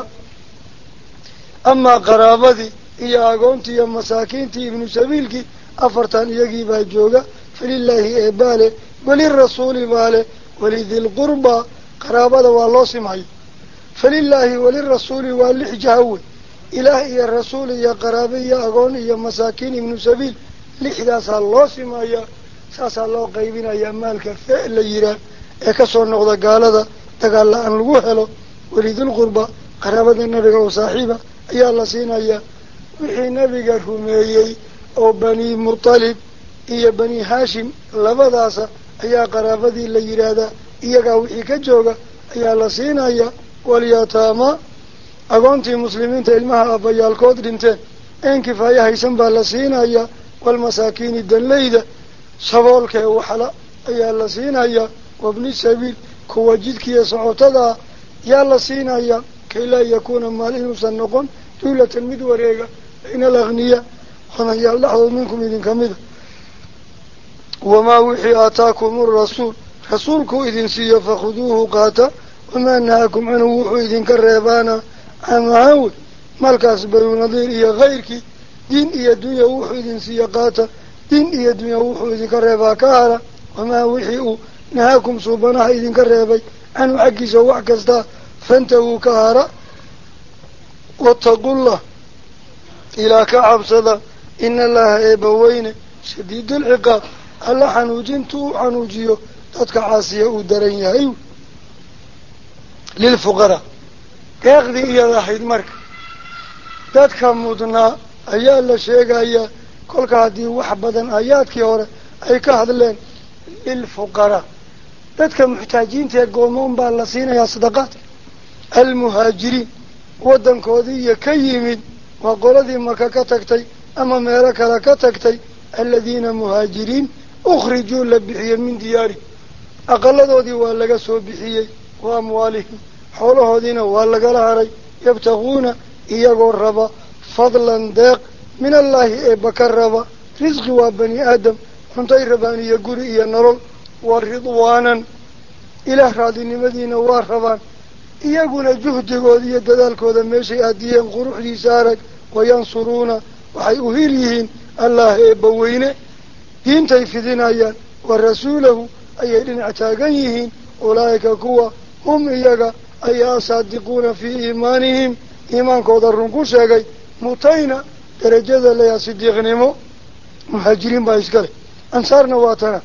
amaa qaraabadii iyo agoontii iyo masaakiintii ibnu sabiilkii afartan iyagii baa jooga falilaahi eebaale walirasuuli baale walidilqurbaa qaraabada waa loo simhayo falilaahi walirasuuli waa lix jahawe ilaah iyo rasuul iyo qaraabe iyo agoon iyo masaakiin ibnu sabiil lixdaasaa loo simayaa saasaa loo qaybinayaa maalka fe la yiraa ee kasoo noqda gaalada dagaal la-aan lagu helo walidulqurba qaraabada nabiga oo saaxiiba ayaa la siinayaa wixii nabiga rumeeyey oo bani mutalib iyo bani haashim labadaasa ayaa qaraabadii la yidhaahdaa iyagaa wixii ka jooga ayaa la siinayaa walyataama agoontii muslimiinta ilmaha aabbayaalkood dhinteen een kifaaya haysan baa la siinayaa walmasaakiini danleyda saboolka ee waxla ayaa la siinayaa wabni sabiil kuwa jidkiiyo socotadaa yaa la siinayaa kay laa yakuuna maal inuusan noqon duulatan mid wareega bayna alaghniyaa hodanyaal dhexdood minkum idinka mida wamaa wixii aataakum urasuul rasuulkuu idin siiyo fakhuduuhu qaata wamaa nahaakum canhu wuxuu idinka reebaana camahaan wey malkaas banu nadiir iyo kayrkii diin iyo dunya wuxuu idin siiyo qaata diin iyo dunya wuxuu idinka reebaa ka hara wamaa wixii uu nahaakum suubanaha idinka reebay canhu xaggiisa wax kastaa fantahuu ka hara wattaqullah ilaa ka cabsada ina allaha eebbaweyne shadiidulciqaab alla xanuujintu uu xanuujiyo dadka caasiya uu daran yahay lilfuqaraa deeqdii iyada ahayd marka dadka mudnaa ayaa la sheegayaa kolka haddii wax badan aayaadkii hore ay ka hadleen lilfuqaraa dadka muxtaajiinta ee goomoon baa la siinayaa sadaqaadka almuhaajiriin waddankoodii iyo ka yimid waa qoladii maka ka tagtay ama meelo kale ka tagtay aladiina muhaajiriin ukhrijuu la bixiyey min diyaarihim aqaladoodii waa laga soo bixiyey wa amwaalihim xoolahoodiina waa lagala haray yabtaguuna iyagoo raba fadlan deeq min allaahi eebba ka raba risqi waa bani aadam cuntay rabaan iyo guri iyo nolol wa ridwaanan ilaah raadinimadiina waa rabaan iyaguna juhdigooda iyo dadaalkooda meeshay aadiyeen quruxdiisa arag wayansuruuna waxay u hil yihiin allah eebba weyne diintay fidinayaan wa rasuulahu ayay dhinac taagan yihiin ulaa'ika kuwa hum iyaga ayaa saadiquuna fii iimaanihim iimaankooda run ku sheegay mutayna darajada layaa sidiiqnimo muhaajiriin baa iskale ansaarna waa tana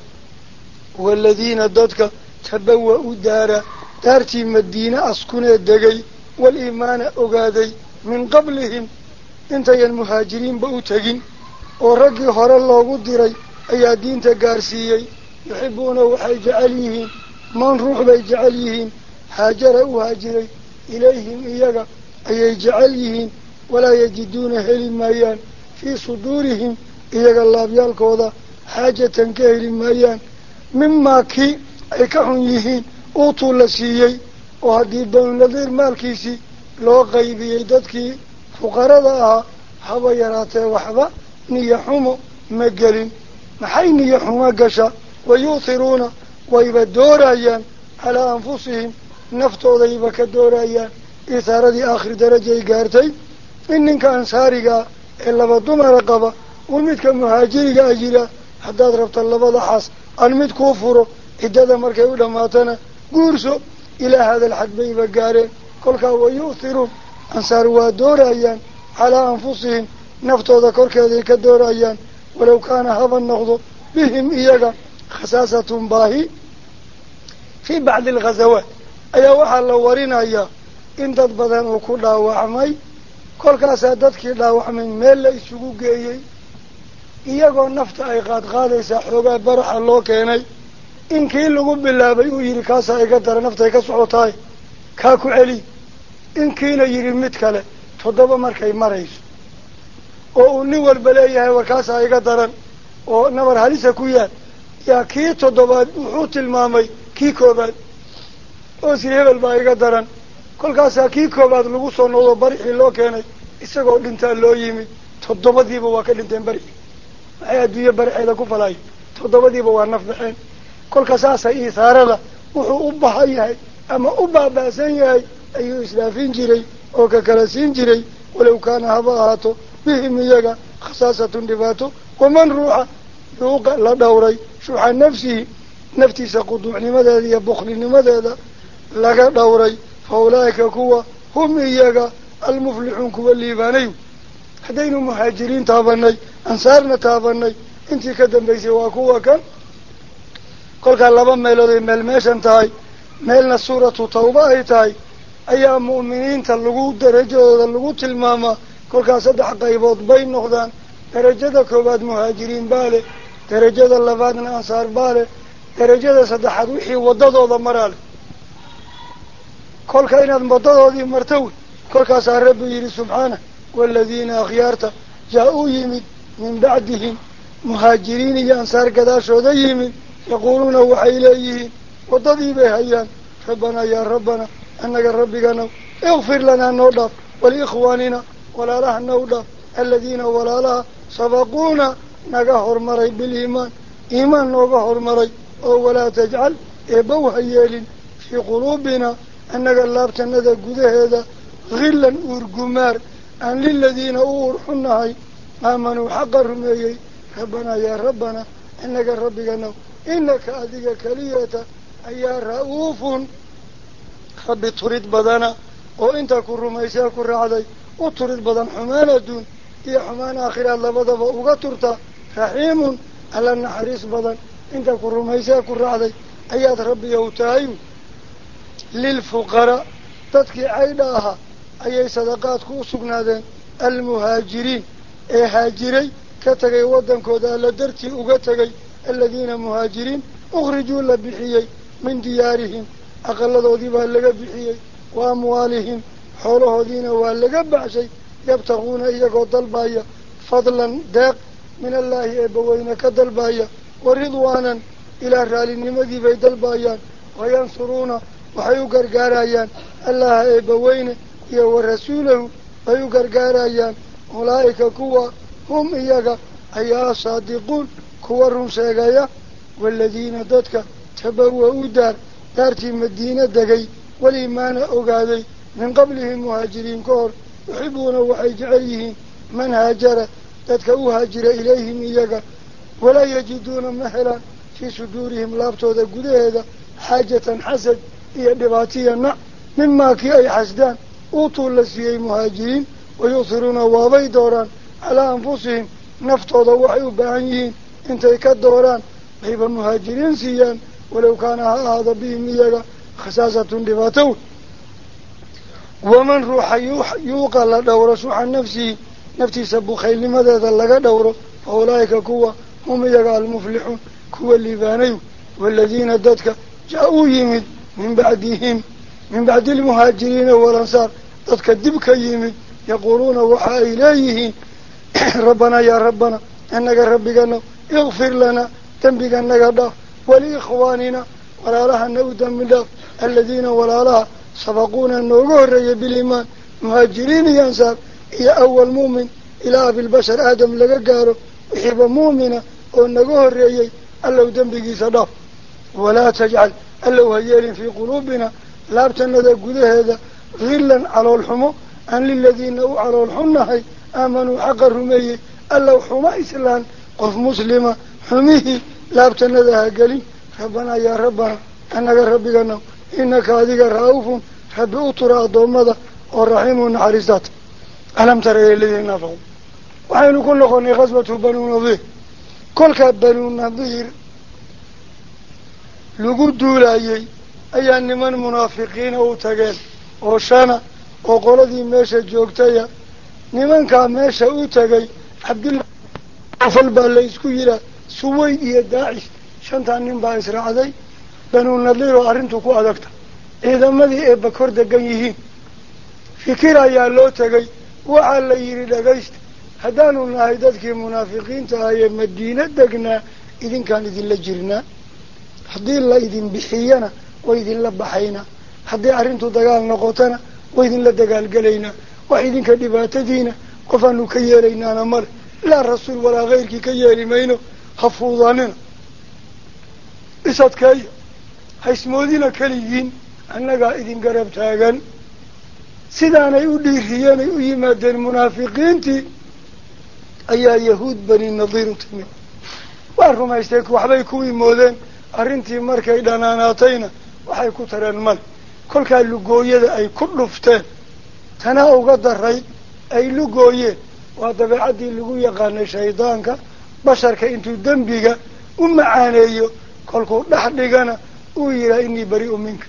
waaladiina dadka tabawa-u daara daartii madiine askunee degay wal-iimaana ogaaday min qablihim intayan muhaajiriinba u tegin oo raggii hore loogu diray ayaa diinta gaarsiiyey yuxibuuna waxay jecel yihiin man ruux bay jecel yihiin haajara u haajiray ilayhim iyaga ayay jecel yihiin walaa yajiduuna heli maayaan fii suduurihim iyaga laabyaalkooda xaajatan ka heli maayaan mimaa kii ay ka xun yihiin uutuu la siiyey oo haddii banu nadiir maalkiisii loo qaybiyey dadkii fuqarada ahaa haba yaraatee waxba niyo xumo ma gelin maxay niyo xumo gasha wayu'thiruuna wayba doorayaan calaa anfusihim naftoodayba ka doorayaan isaaradii aakhir darajay gaartay in ninka ansaarigaa ee laba dumara qaba uu midka muhaajiriga a jira haddaad rabta labada xaas aan mid kuu furo ciddada markay u dhammaatana guurso ilaa hadal xad bayba gaareen kolkaa wayu'thiruun ansaar waa doorayaan calaa anfusihim naftooda korkeeday ka doorayaan walow kaana haba noqdo bihim iyaga khasaasatun baahi fii bacdi alghazawaat ayaa waxaa la warinayaa in dad badan uu ku dhaawacmay kolkaasaa dadkii dhaawacmay meel la isugu geeyey iyagoo nafta ay qaadqaadaysaa xoogaa baraxa loo keenay in kii lagu bilaabay uu yidhi kaasaa iga dara naftay ka socotaay kaa ku celi in kiina yidhi mid kale toddoba markay marayso oo uu nin walba leeyahay war kaasaa iga daran oo nabar halisa ku yaal yaa kii toddobaad wuxuu tilmaamay kii koobaad oo si hebel baa iga daran kolkaasaa kii koobaad lagu soo noqdo barixii loo keenay isagoo dhintaa loo yimid toddobadiiba waa ka dhinteen barixii maxay adduunye barixeeda ku falaayo toddobadiiba waa naf baxeen kolka saasay iisaarada wuxuu u bahan yahay ama u baaba'san yahay ayuu isdhaafin jiray oo ka kala siin jiray walow kaana haba ahaato bihim iyaga khasaasatun dhibaato waman ruuxa yuuqa la dhowray shuxa nafsihi naftiisa quduucnimadeeda iyo buklinimadeeda laga dhowray fa ulaa'ika kuwa hum iyaga almuflixuun kuwa liibaanayu haddaynu muhaajiriin taabanay ansaarna taabanay intii ka dambaysay waa kuwa kan kolkaa laba meelood ay meel meeshan tahay meelna suuratu tawba ay tahay ayaa mu'miniinta lagu darajadooda lagu tilmaamaa kolkaa saddex qaybood bay noqdaan darajada koowaad muhaajiriin baa leh darajada labaadna ansaar baa leh darajada saddexaad wixii waddadooda maraa leh kolka inaad waddadoodii marta wey kolkaasaa rabbi yidhi subxaanah waaladiina akhyaarta jaa-uu yimid min bacdihim muhaajiriin iyo ansaar gadaashooda yimid yaquuluuna waxay leeyihiin waddadii bay hayaan rabbanaa yaa rabbanaa annaga rabbiganow ikfir lanaa noo dhaaf waliikhwaanina walaalaha now dhaaf aladiina walaalaha sabaquuna naga hormaray biliimaan iimaan nooga hormaray oo walaa tajcal eebbow ha yeelin fii quluubina annaga laabtanada gudaheeda hillan uurgumaar aan liladiina u uurxunahay aamanuu xaqa rumeeyey rabbanaa yaa rabbanaa annaga rabbiganow inaka adiga keliyata ayaa ra-uufun rabbi turid badana oo intaa ku rumaysee ku raacday u turid badan xumaan adduun iyo xumaan aakhiraad labadaba uga turta raxiimun alla naxariis badan inta ku rumaysee ku raacday ayaad rabbiyow tahay lilfuqaraa dadkii caydha ahaa ayay sadaqaadku u sugnaadeen almuhaajiriin ee haajiray ka tegay waddankooda alla dartii uga tegay aladiina muhaajiriin ukhrijuu la bixiyey min diyaarihim aqaladoodii baa laga bixiyey wa amwaalihim xoolahoodiina waa laga baxshay yabtaquuna iyagoo dalbaya fadlan deeq min allaahi eebbaweyne ka dalbaya wa ridwaanan ilaah raalinimadii bay dalbayaan wayansuruuna waxay u gargaarayaan allaha eebbaweyne iyo wa rasuulahu bay u gargaarayaan ulaa'ika kuwa hum iyaga ayaa saadiquun kuwa run sheegaya waaladiina dadka tabawa-u daar daartii madiina degay waliimaana ogaaday min qablihim muhaajiriin ka hor yuxibuuna waxay jecel yihiin man haajara dadka u haajira ilayhim iyaga walaa yajiduuna ma helaan fii suduurihim laabtooda gudaheeda xaajatan xasad iyo dhibaatiya nac mimaa kii ay xasdaan uutuu la siiyey muhaajiriin wayu'hiruuna waabay dooraan calaa anfusihim naftooda waxay u baahan yihiin intay ka dooraan bayba muhaajiriin siiyaan walow kaana ha ahaada bihim iyaga khasaasatun dhibaato wey waman ruuxa yuuqa la dhowro shuxa nafsihi naftiisa bukhaylnimadeeda laga dhowro fa ulaa'ika kuwa hum iyaga almuflixuun kuwa liibaanayu waaladiina dadka jaa-uu yimid min bacdihim min bacdi almuhaajiriina walansaar dadka dib ka yimid yaquuluuna waxa ay leeyihiin rabbanaa yaa rabbana annaga rabbigana ikfir lanaa dembiganaga dhaaf waliikhwaanina walaalahana u dembi dhaaf aladiina walaalaha sabaquuna nooga horreeyay biliimaan muhaajiriin iyo ansaar iyo awal muumin ilaa abilbashar aadam laga gaaro wixiiba muumina oo naga horreeyey allow dembigiisa dhaaf walaa tajcal allow ha yeelin fii quluubina laabtanada gudaheeda hillan calool xumo aan liladiina u calool xunnahay aamanuu xaqa rumeeyey allow xuma islaan qof muslima xumihii laabtanada ha gelin rabbanaa yaa rabbana annaga rabbigana inaka adiga ra-uufun rabbi u tura addoommada oo raxiimu naxariistaata alam tara ila ladiina naafaquu waxaynu ku noqonay khaswatu banuu nadiir kolkaa banuu nadiir lagu duulayey ayaa niman munaafiqiina u tageen oo shana oo qoladii meesha joogtaya nimankaa meesha u tagay cabdillah fal baa la isku yihaa suwayd iyo daacish shantaa nin baa israacday banuu nadiir oo arrintu ku adagta ciidamadii eebba kor degan yihiin fikir ayaa loo tegay waxaa la yidhi dhagaysta haddaanu nahay dadkii munaafiqiinta ahayee madiino degnaa idinkaan idinla jirnaa haddii la idin bixiyana way idinla baxaynaa haddii arrintu dagaal noqotana way idinla dagaalgelaynaa wax idinka dhibaatadiina qofaanu ka yeelaynaana male laa rasuul walaa kayrkii ka yeeli mayno ha fuudaanina isadkeeya haysmoodina keligiin annagaa idin garab taagan sidaanay u dhiiriyeen ay u yimaadeen munaafiqiintii ayaa yahuud bani nadiir u timid waa rumaysteen waxbay ku imoodeen arrintii markay dhanaanaatayna waxay ku tareen male kolkaa lugooyada ay ku dhufteen tanaa uga daray ay lugooyeen waa dabeecaddii lagu yaqaanay shaydaanka basharka intuu dembiga u macaaneeyo kolkuu dhex dhigana uu yihaa inii bari-u minka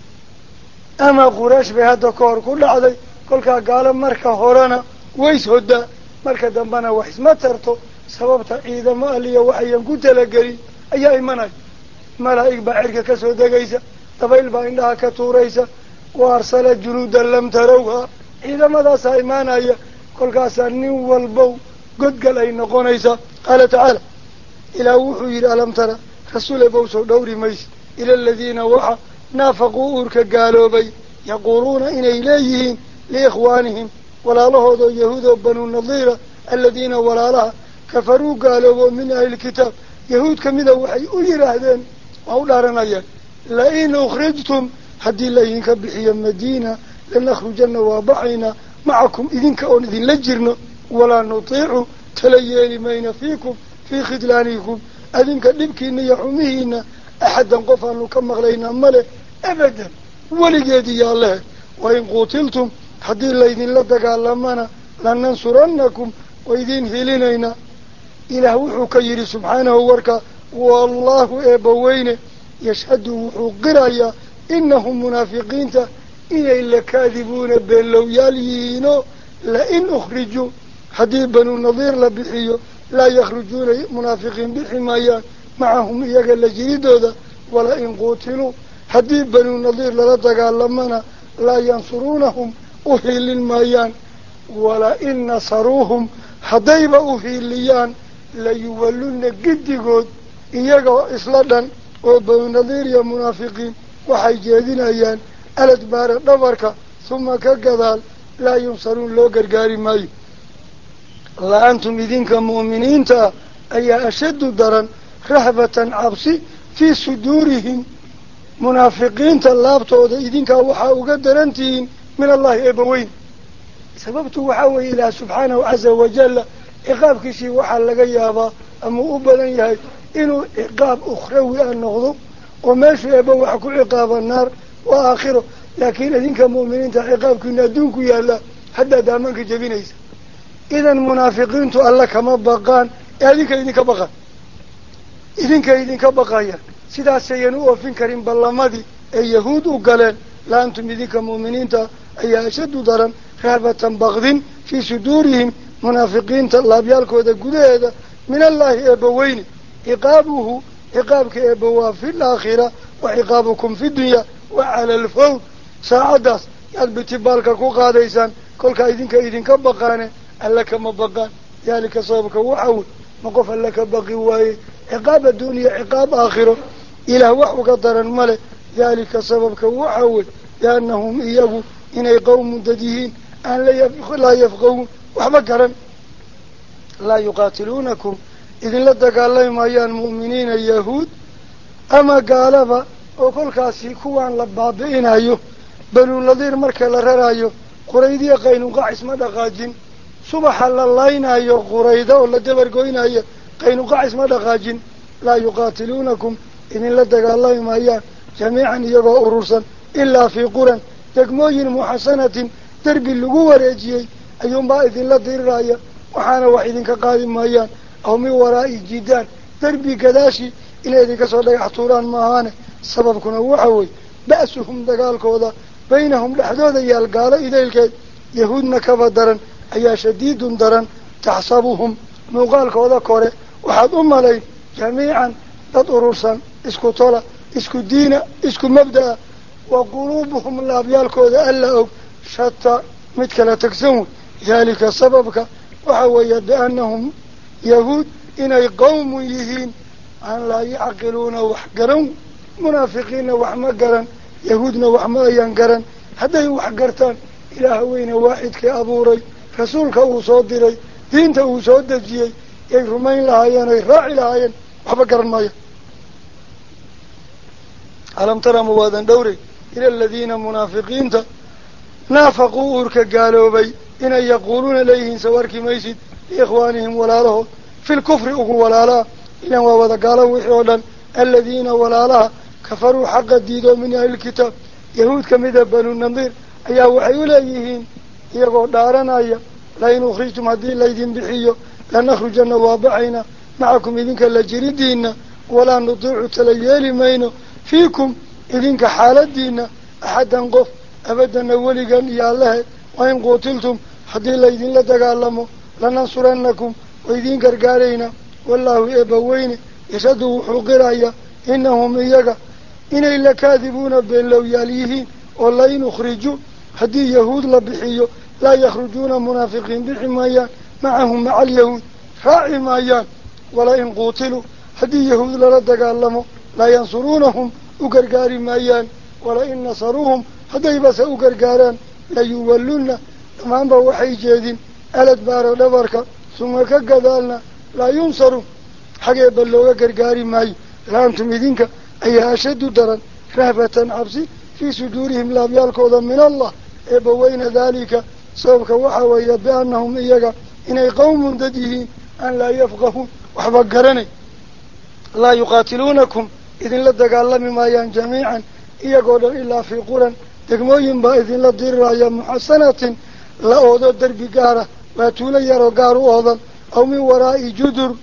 ama quraysh bay hadda ka hor ku dhacday kolkaa gaalo marka horena ways hoddaa marka dambena wax isma tarto sababta ciidamo aliya waxayan ku talagelin ayaa imanaya malaa'ig baa cirka ka soo degaysa dabayl baa indhaha ka tuuraysa wa arsala junuudan lam tarawha ciidamadaasaa imaanaya kolkaasaa nin walbow godgal ay noqonaysaa qaala tacaala ilaah wuxuu yidhi alam tara rasuule bow soo dhowri mayse ila aladiina waxa naafaquu uurka gaaloobay yaquuluuna inay leeyihiin liikhwaanihim walaalahooda yahuudoo banuu nadiira aladiina walaalaha kafaruu gaaloobo min ahlilkitaab yahuud kamida waxay u yidhaahdeen waa u dhaaranayaan lain ukhrijtum haddii laydinka bixiyo madiina lanakhrujanna waa baxaynaa macakum idinka oon idinla jirno walaa nutiicu tala yeeli mayna fiikum fii khidlaanikum adinka dhibkiina iyo xumihiina axaddan qof aanu ka maqlaynaa male abadan weligeedii yaa lehe wain quutiltum haddii laydinla dagaalamana lanansurannakum waydiin helinaynaa ilaah wuxuu ka yidhi subxaanahu warkaa wallaahu eebbaweyne yashhadu wuxuu qirayaa inahum munaafiqiinta inay lakaadibuuna beenlowyaal yihiino lain ukhrijuu haddii banuu nadiir la bixiyo laa yakhrujuuna munaafiqiin bixi maayaan macahum iyaga la jiridooda ولئن قتلوا هدي بنو النضير للدقال لمنا لا ينصرونهم أهيل المايان ولئن نصروهم هديب أهيليان ليولون قد قد إياقوا إصلادا وبنو النضير يا منافقين وحيجادين أيان الأدبار النبركة ثم كقذال لا ينصرون لو قرقاري ماي لا أنتم إذنك مؤمنين تا أي أشد درا رهبة عبسي في صدورهم منافقين تلابتوا إذنك وحاو قدرنتين من الله إبوين سببت وحاوي إلى سبحانه عز وجل إقاب كسي وحال لقيابا أما أبدا يهي إنه إقاب أخروي أن نغضو وماشي أبو حكو عقاب النار وآخره لكن إذنك مؤمنين تا عقاب كنا دونك يا الله حتى دامنك جبينيس إذا المنافقين تؤلى كما بقان إذنك إذنك بقان إذنك إذنك بقايا سيدا سينوه فين كريم باللمدي أي يهود وقالين لا أنتم إذنك مؤمنين تا أي أشد ضرا رهبة بغض في صدورهم منافقين تلابيالك وذا قده من الله أبوين عقابه عقابك أبوا في الآخرة وعقابكم في الدنيا وعلى الفوت ساعداس يلبتي بالك كوقاديسان كل كايدينك إذنك بقانه ألك ما بقان ذلك صابك وحول مقف لك بقي واي عقاب الدنيا عقاب آخره إلى وحو قدر الملك ذلك سببك وحول لأنهم إياه إني قوم مددهين أن لا يفقهون وحبكرا لا يقاتلونكم إذن لدك الله ما يان مؤمنين اليهود أما قالبا وكل كاسي كوان لبابئين أيوه بنو النضير مركا لررايو قريدية قينوقع اسم دقاجين صبح اللهين أيوه قريدة ولا دبر قوين أيوه قينوقع اسم دقاجين لا يقاتلونكم إذن لدك الله ما يان جميعا يبقى أرسا إلا في قرى تقموين محسنة تربي اللقوة ريجيي أيوم با إذن لدير رايا وحانا واحدين كقادم مايان أو من وراء الجدار تربي كداشي إلى ذلك صدق حطوران ماهانا سبب كنا وحوي بأسهم دقال كوضا بينهم لحدود يالقال إذا الكيد يهود نكفى درا أي شديد درا تحسبهم نقال كوضا كوري وحد أم لي جميعا تطرسا اسكو طولا اسكو دين اسكو مبدأ وقلوبهم الأبيال كوذا ألا شتى متك لا تكسون ذلك سببك وحوى بأنهم يهود إني قوم يهين أن لا يعقلون وحقرون منافقين وحمقرا يهودنا وحما ينقرا هذا وحقرتان إلى هوين واحد كأبوري رسولك وصدري دينته وصدجي يرمين لهايان يراعي لهايان وحبقرا مايا ألم ترى موادا دوري إلى الذين منافقين نافقوا أورك قالوا بي إن يقولون إليهم سوارك ميسد لإخوانهم ولا له في الكفر أقو ولا لا إلا ووضا قالوا وحولا الذين ولا لا كفروا حق الديدو من أهل الكتاب يهود كمذا بنو النظير أيها وحيو ليهين يقول دارنا أيها لئن أخرجتم هدين ليدين بحيو لنخرجن وابعينا معكم إذنك لجردين ولا نطيع تليالي مينو فيكم إذنك حالة دينا أحدا قف أبدا ولقا يا الله وإن قتلتم حدين ليدين لتقالموا لننصرنكم وإذن قرقارينا والله إبوين يشدوا حقرايا إنهم إياك إن إلا كاذبون بين لو ياليهين والله إن أخرجوا حدين يهود لبحيو لا يخرجون منافقين بحمايان معهم مع اليهود راعي مايان ولا إن قتلوا حدين يهود لتقالموا لا ينصرونهم وقرقاري مايان ولا إن نصروهم حتى يبس وقرقاران لا يولون تمام بوحي جيدين الأدبار دبرك ثم كقذالنا لا ينصروا حقا بلوغا قرقاري ماي لا أنتم إذنك أي أشد درا رهبة عبسي في صدورهم لا بيالكوضا من الله إبوين ذلك سوف وحويا بأنهم إياك إني قوم دديهين أن لا يفقهون وحبقرني لا يقاتلونكم إذن لدك الله ممايان جميعا إيقودا إلا في قرى تقموين با إذن لدير رايا محسنة لا أوضو دربي قارة واتولي يرو قارو أوضا أو من وراء جدر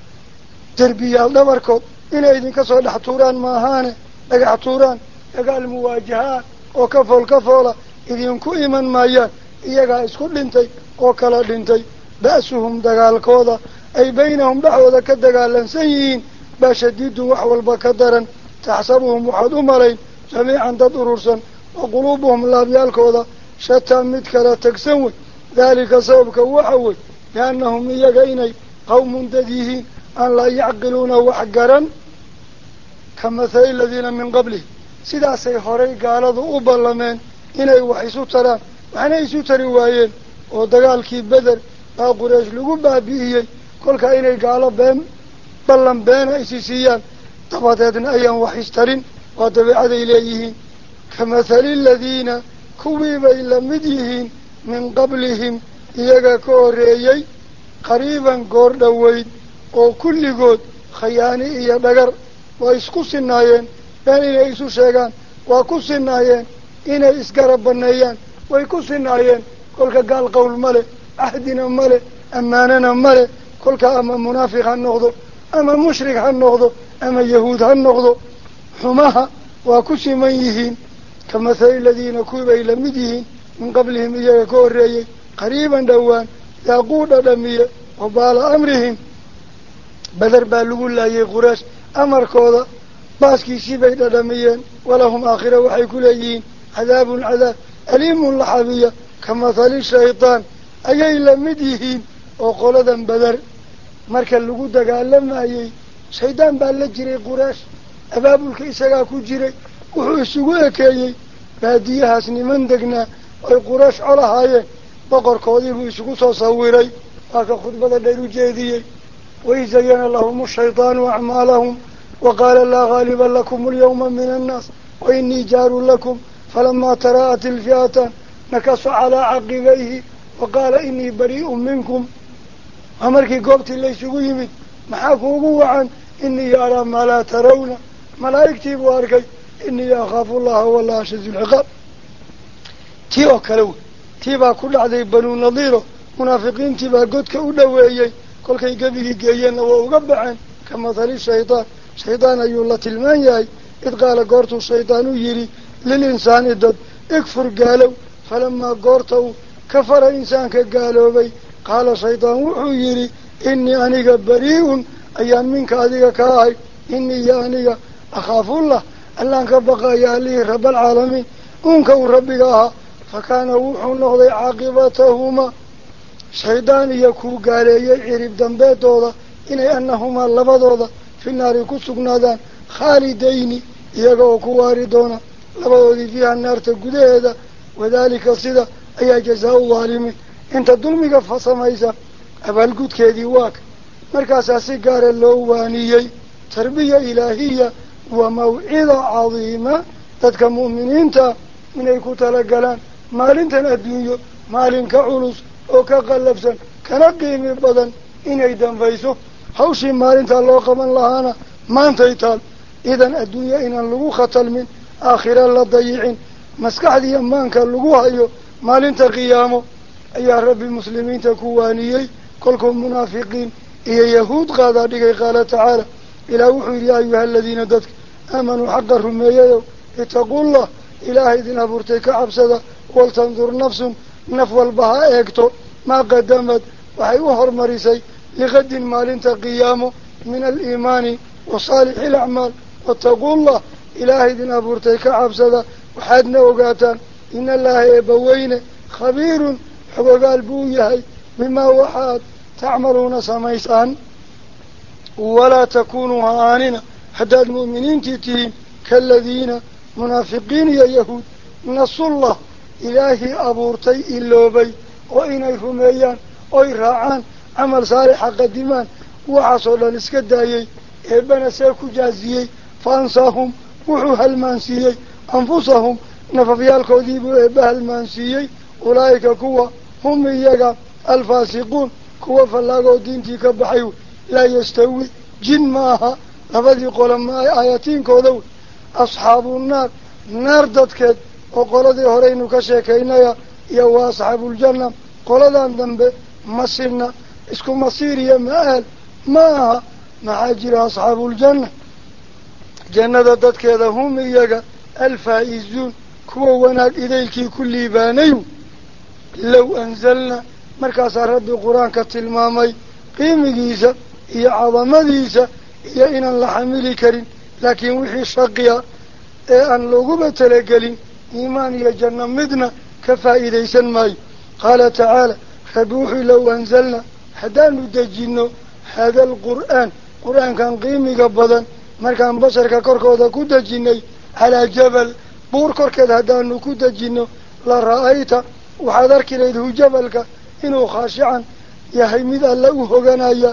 دربي يالدوركو إلا إذن كسو لحطوران ماهانة لك حطوران لك المواجهات وكفول كفولة إذن كو إيمان مايان إيقا إسكو لنتي وكلا لنتي بأسهم دقال كوضا أي بينهم دعوة كدقال لنسيين بشديد وحوال بكدرا taxsabuhum waxaad u malayn jamiican dad urursan wa quluubuhum laabyaalkooda shataa mid kala tegsan wey daalika sababka waxa wey liannahum iyaga inay qawmun dad yihiin an laa yacqiluuna wax garan ka mathali aladiina min qablihim sidaasay horay gaaladu u ballameen inay wax isu taraan waxna isu tari waayeen oo dagaalkii beder baa quraysh lagu baabi'iyey kolka inay gaalo been ballan beena isi siiyaan dabadeedna ayaan wax istarin waa dabeecaday leeyihiin ka mathali aladiina kuwii bay la mid yihiin min qablihim iyaga ka horreeyey qariiban goor dhoweyd oo kulligood khayaani iyo dhagar way isku sinaayeen been inay isu sheegaan waa ku sinaayeen inay isgarab baneeyaan way ku sinaayeen kolka gaal qowl ma leh cahdina ma leh ammaanana ma leh kolka ama munaafiq ha noqdo ama mushrik ha noqdo ama yahuud ha noqdo xumaha waa ku siman yihiin ka mathali aladiina kuwii bay la mid yihiin min qablihim iyaga ka horreeyey qariiban dhowaan yaaquu dhadhamiye wabaala amrihim beder baa lagu laayay quraysh amarkooda baaskiisii bay dhadhamiyeen walahum aakhira waxay ku leeyihiin cadaabun cadaab aliimun laxabiya ka mathali shaydaan ayay la mid yihiin oo qoladan beder marka lagu dagaalamayey shaydaan baa la jiray quraysh abaabulka isagaa ku jiray wuxuu isugu ekeeyey baadiyahaas niman degnaa ay quraysh colahaayeen boqorkoodiibuu isugu soo sawiray waa ka khudbada dheer u jeediyey waid zayana lahum ashaydaanu acmaalahum waqaala laa gaaliba lakum alyawma min annaas wainii jaarun lakum falamaa taraa'at ilfi'atan nakasu calaa caqibayhi waqaala inii barii'un minkum waa markii goobtii laysugu yimid maxaa kuugu wacan inii araa maa laa tarawna malaa'igtii buu arkay inii akhaafu llaha walaa ashaddu lciqaab tii oo kale wey tii baa ku dhacday banuu nadiiro munaafiqiintii baa godka u dhoweeyey kolkay gebigii geeyeenna waa uga baxeen ka mathali shaydaan shaydaan ayuu la tilmaan yahay id qaala goortuu shaydaan u yidhi lilinsaani dad igfur gaalow falamaa goorta uu kafara insaanka gaaloobay qaala shaydaan wuxuu yidhi inii aniga barii'un ayaan minka adiga ka ahay inii iyo aniga akhaafullah allaan ka baqaya allihii rabaalcaalamiin uunka uu rabbiga ahaa fa kaana wuxuu noqday caaqibatahumaa shaydaan iyo kuu gaaleeyey cirib dambeedooda inay annahumaa labadooda fi naari ku sugnaadaan khaalidayni iyaga oo ku waari doona labadoodii fiiha naarta gudaheeda wadaalika sida ayaa jazaau dhaalimiin inta dulmiga fa samaysa abaalgudkeedii waaka markaasaa si gaara loo waaniyey tarbiya ilaahiya wa mawcida cadiima dadka mu'miniinta inay ku talagalaan maalintan adduunyo maalinka culus oo ka qallabsan kana qiimi badan inay dambayso hawshii maalintaa loo qaban lahaana maantay taal idan adduunyo inaan lagu khatalmin aakhira la dayicin maskaxdiiyo maanka lagu hayo maalinta qiyaamo ayaa rabbi muslimiinta ku waaniyey kolkuu munaafiqiin iyo yahuud qaadaa dhigay qaala tacaala ilaah wuxuu yidhi yaa ayuha aladiina dadka aamanuu xaqa rumeeyayow itaqullah ilaahay idin abuurtay ka cabsada waltandur nafsun naf walba ha eegto maa qadamad waxay u hormarisay liqadin maalinta qiyaamo min aliimaani wa saalixi alacmaal wattaqullah ilaahay idin abuurtay ka cabsada waxaadna ogaataan in allaaha eebbaweyne khabiirun xogogaal buu yahay bimaa waxaad tacmaluuna samaysaan walaa takunuu ha aanina haddaad mu'miniintii tihiin kaaladiina munaafiqiin iyo yahuud nasullah ilaahii abuurtay iloobay oo inay rumeeyaan oy raacaan camal saalixa qadimaan waxaasoo dhan iska daayey eebbana see ku jaaziyey fa ansaahum wuxuu halmaansiiyey anfusahum nafafyaalkoodiibuu eebba halmaansiiyey ulaa'ika kuwa hum iyaga alfaasiquun kuwa fallaagoo diintii ka baxay laa yastawi jin maaha labadii qole ma aayatiinkooda wey asxaabu naar naar dadkeed oo qoladii horeynu ka sheekaynaya iyo waa asxaabuuljanna qoladan dambe ma sirna isku masiir iyo ma-aal ma aha maxaa jira asxaabuuljanna jannada dadkeeda hum iyaga alfaa'izuun kuwa wanaag idaylkii ku liibaanayu low anzalna markaasaa rabbi qur-aanka tilmaamay qiimigiisa iyo cadamadiisa iyo inaan la xamili karin لكن وحي شقيا أن لغوبة تلقلين إيمان يجنة مدنا كفائدة سنماي قال تعالى فبوحي لو أنزلنا حدان دجينو هذا القرآن قرآن كان قيمي قبضا ما كان بشر ككركوذا كودا جيني على جبل بور كركد هدان كودا جينو لا رأيت وحذرك ليده جبلك إنه خاشعا يهيمد الله هجنايا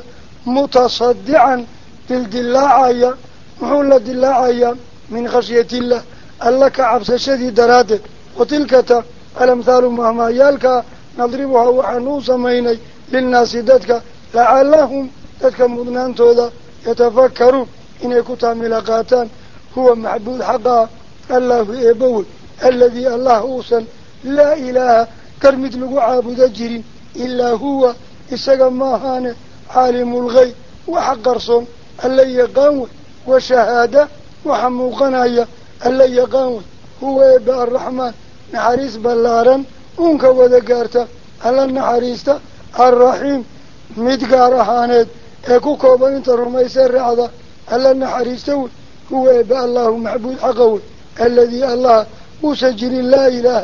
متصدعا بالدلاعيا محول الدلاعيا من خشية الله الله كعبس شديد دراده وتلك الأمثال مهما يالك نضربها وحنوصا ميني للناس دتك لعلهم دتك مدنان تودا يتفكرون إن يكون ملاقاتان هو معبود حقا الله إبوي الذي الله أوصل لا إله كرمت له عابد جرين إلا هو إسقى ماهان عالم الغيب وحق رسول اللي يقاوي وشهادة وحموقنايا اللي يقاوي هو إبا الرحمن نحريس بلارا أنك وذكارتا ألا نحريستا الرحيم مدقارهانت اكو كوبان انت رميسر عضا ألا نحريستا هو إبا الله معبود حقوي الذي الله مسجل لا إله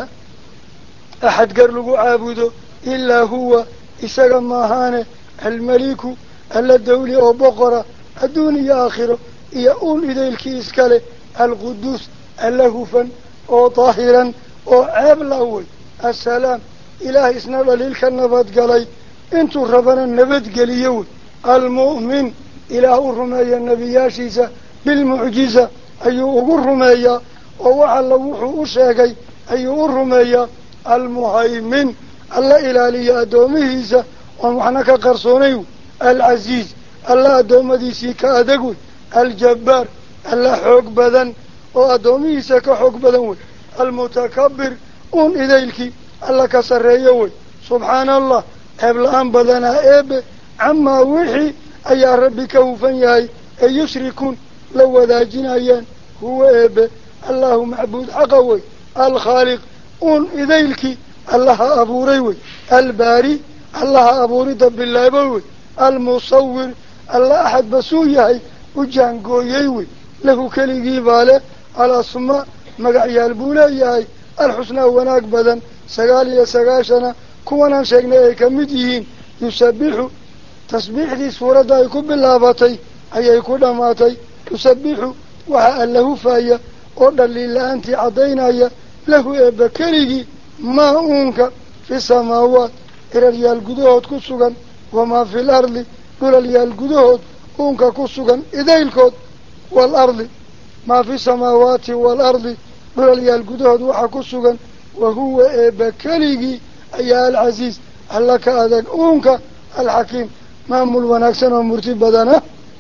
أحد قرلوا عابده إلا هو إسقى ماهانه الملك ألا الدولي أو بقرة الدنيا آخره يقول إذا الكيسكالي القدوس اللهفا أو طاهرا أو عاب الأول السلام إله إسنال للك النبات قالي انتو ربنا النبات قاليون المؤمن إله الرمية النبياشيسة بالمعجزة أيوه الرمية ووحل وحو أشاقي أيوه الرمية المهيمن الله إلالي أدوميسة ومحنك قرصونيو العزيز الله أدومديسي كأدقوي الجبار الله حق بدن وأدوميسة كحق بدن المتكبر أون إذيلك الله كسريوي سبحان الله أبلان بدنا إب عما وحي أي ربك وفنياي أي يشركون لو ذا جنايان هو إب الله معبود حقوي الخالق أون إذيلك الله أبو ريوي الباري الله أبو رضا بالله بوي المصور الله أحد بسوياي وجانقو يوي له كلي باله على السماء مقعي البولاياي الحسنى وناك بدن سقالي سقاشنا كوانا شاكنا كمديين يسبحوا تسبيح دي سورة دا يكون باللاباتي أي يكون ماتي يسبحوا وحا له فايا قرد لله أنت عضينا له إبكاري ما أنك في السماوات إلى ريال قدوهد كسوغا وما في الأرض إلى ريال قدوهد أنك كسوغا إذا الكود والأرض ما في السماوات والأرض إلى ريال قدوهد وحا كسوغا وهو إبكاري أي العزيز الله كأذك أنك الحكيم مامل ونكسن ومرتب بدنا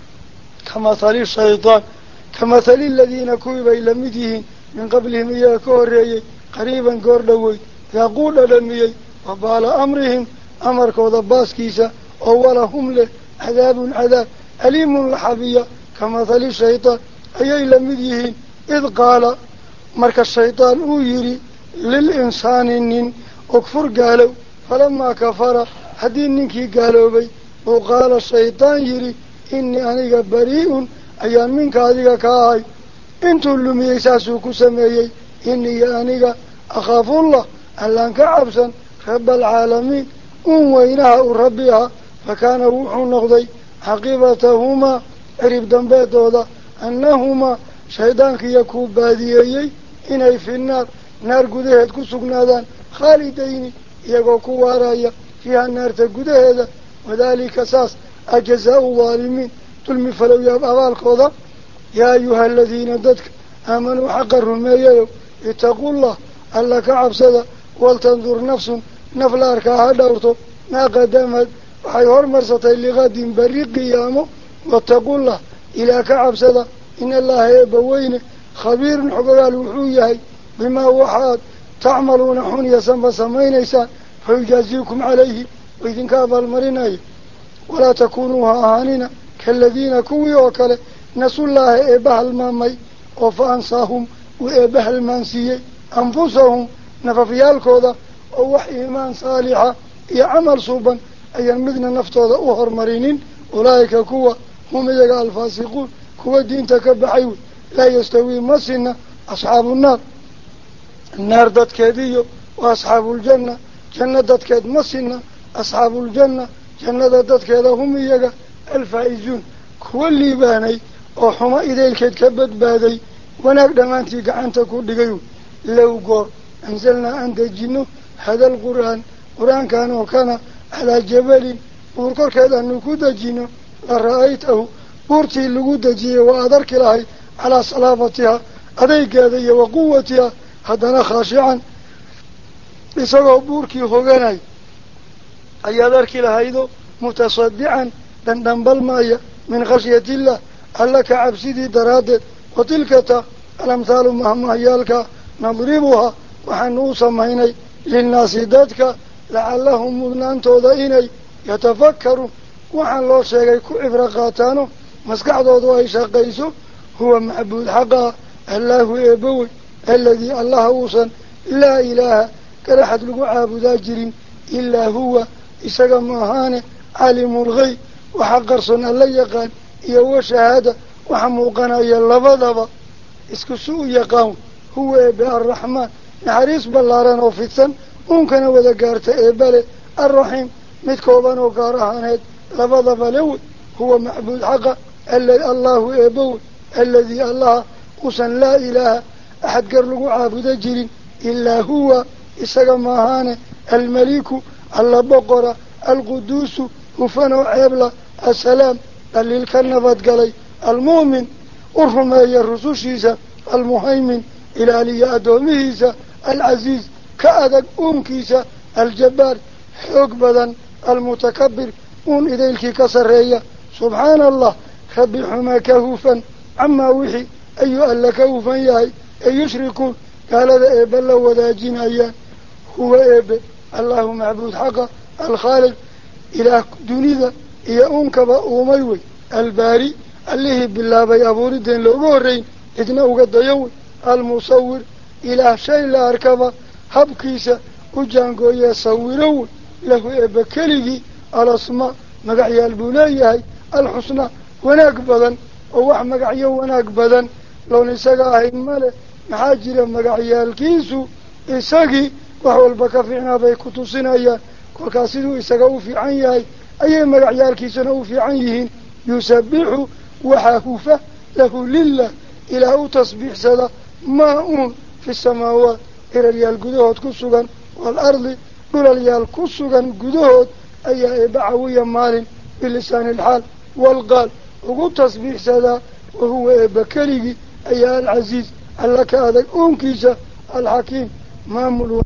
كمثل الشيطان كمثل الذين كويبا إلى مديهين من قبلهم إياكو الرئي قريبا قردوي يقول لميي وبال أمرهم أمر كوضباس كيسا أولهم له عذاب عذاب أليم لحبية كمثل الشيطان أي إلى مديهين إذ قال مرك الشيطان أويري للإنسان إنين أكفر قالوا فلما كفر حدين نكي قالوا بي وقال الشيطان يري إني أنيق بريء أيام منك هذه كاهي انتو اللي ميساسوكو سميي إني أنيق أخاف الله ألانك عبسا رب العالمين وينها ربها فكان روح نغضي حقيبتهما عرب دنباتودا أنهما شيطانك يكوب باديي إني في النار نار قدهد كسقنادان خالدين يقو كوارايا فيها النار تقدهد وذلك أساس أجزاء الظالمين تلمي فلو يبقى القضاء يا أيها الذين ددك آمنوا حق الرمية اتقوا الله ألا كعبسدا ولتنظر نفس نفلارك هدورتو ما قدمت وحيور مرسطي لغد بريق قيامه واتقوا الله إلى كعبسدا إن الله يبوين خبير حقا الوحوية بما وحاد تعملون حنيا سنف سمين إيسان فيجازيكم عليه وإذن كاب المريني ولا تكونوا هانين كالذين كوي وكله نسوا الله إبه المامي وفانساهم وإبه المانسيي أنفسهم نففيال كودا ووحي إيمان صالحة يعمل صوبا أي المدن نفتوضا أهر مرينين أولئك كوا هم يقال الفاسقون كوا الدين تكبحيون لا يستوي مسنا أصحاب النار النار دتكاديو وأصحاب الجنة جنة دتكاد مسنا أصحاب الجنة جنة دتكاد هم يجا الفائزون كل باني أو حما إذا الكد كبد بادي ونقدر أنتي قعنت كل جيو لو قر أنزلنا عند الجنو هذا القرآن قرآن كان وكان على جبل وركر كذا نكود الجنو لرأيته بورتي اللجود جي وأدرك لهي على صلابتها أديك هذه وقوتها هذا خاشعا لسوا بوركي هجناي أي أدرك لهيدو متصدعا دندن بالماء من خشية الله ألك عبسيدي درادت وتلك الأمثال مهما يالك نضربها وحنوص مهيني للناس دادك لعلهم مذنان توضئيني يتفكروا وحن الله شيء كعبر قاتانه مسكع ضوضوا أي شاقيسو هو معبود حقا الله يبوي الذي الله وصن لا إله كرحت لقوا عابدا جرين إلا هو إساق مهانه عالم الغي وحقر صنع الله يقال يو شهادة وحموقنا يلبضب اسكسوا يقام هو إباء الرحمن نحريص باللاران وفتن ممكن وذا قارت إباله الرحيم متكوبان وقارهانات لبضب له هو معبود حقا الله إبوي الذي الله وصن لا إله أحد قرلقوا عابد جرين إلا هو إساق مهانه الملك البقرة القدوس وفنو عبلا السلام اللي الكنفت قلي المؤمن أرحمي الرسوشيسة المهيمن إلى لي أدوميسة العزيز كأدك أمكيسة الجبار حق بدن المتكبر أم إذيلك كسرية سبحان الله خبي حما كهوفا عما وحي أيها ألا كهوفا ياي أي يشركون قال هذا إبا الله وذا جنايا هو إبا الله معبود حقا الخالق إلى دنيا إيا أنكبا أميوي الباري اللي بالله بي أبوردين لغورين إذن أقد يوي المصور إلى شيء لا أركبا حبكيسا وجانقو يصورو له إبا كليجي الأسماء مقعي البنايا الحسنى وناك بدن ووح مقعي وناك بدن لو نساقا هيمالي محاجر مقعي الكيسو إساقي وحو البكافعنا بي كتوسنا كل كاسدو إساقا في عنيهي أي مقعي الكيسو في عنيهين يسبح وحاكوفة له لله إلى أو تصبيح سدا ماء في السماوات إلى ريال قدوهد كسوغا والأرض إلى ريال كسوغا قدوهد أي إبعوية مال بلسان الحال والقال وقل تصبيح سدا وهو إبكالي أي العزيز ألك هذا أنكيسة الحكيم مامل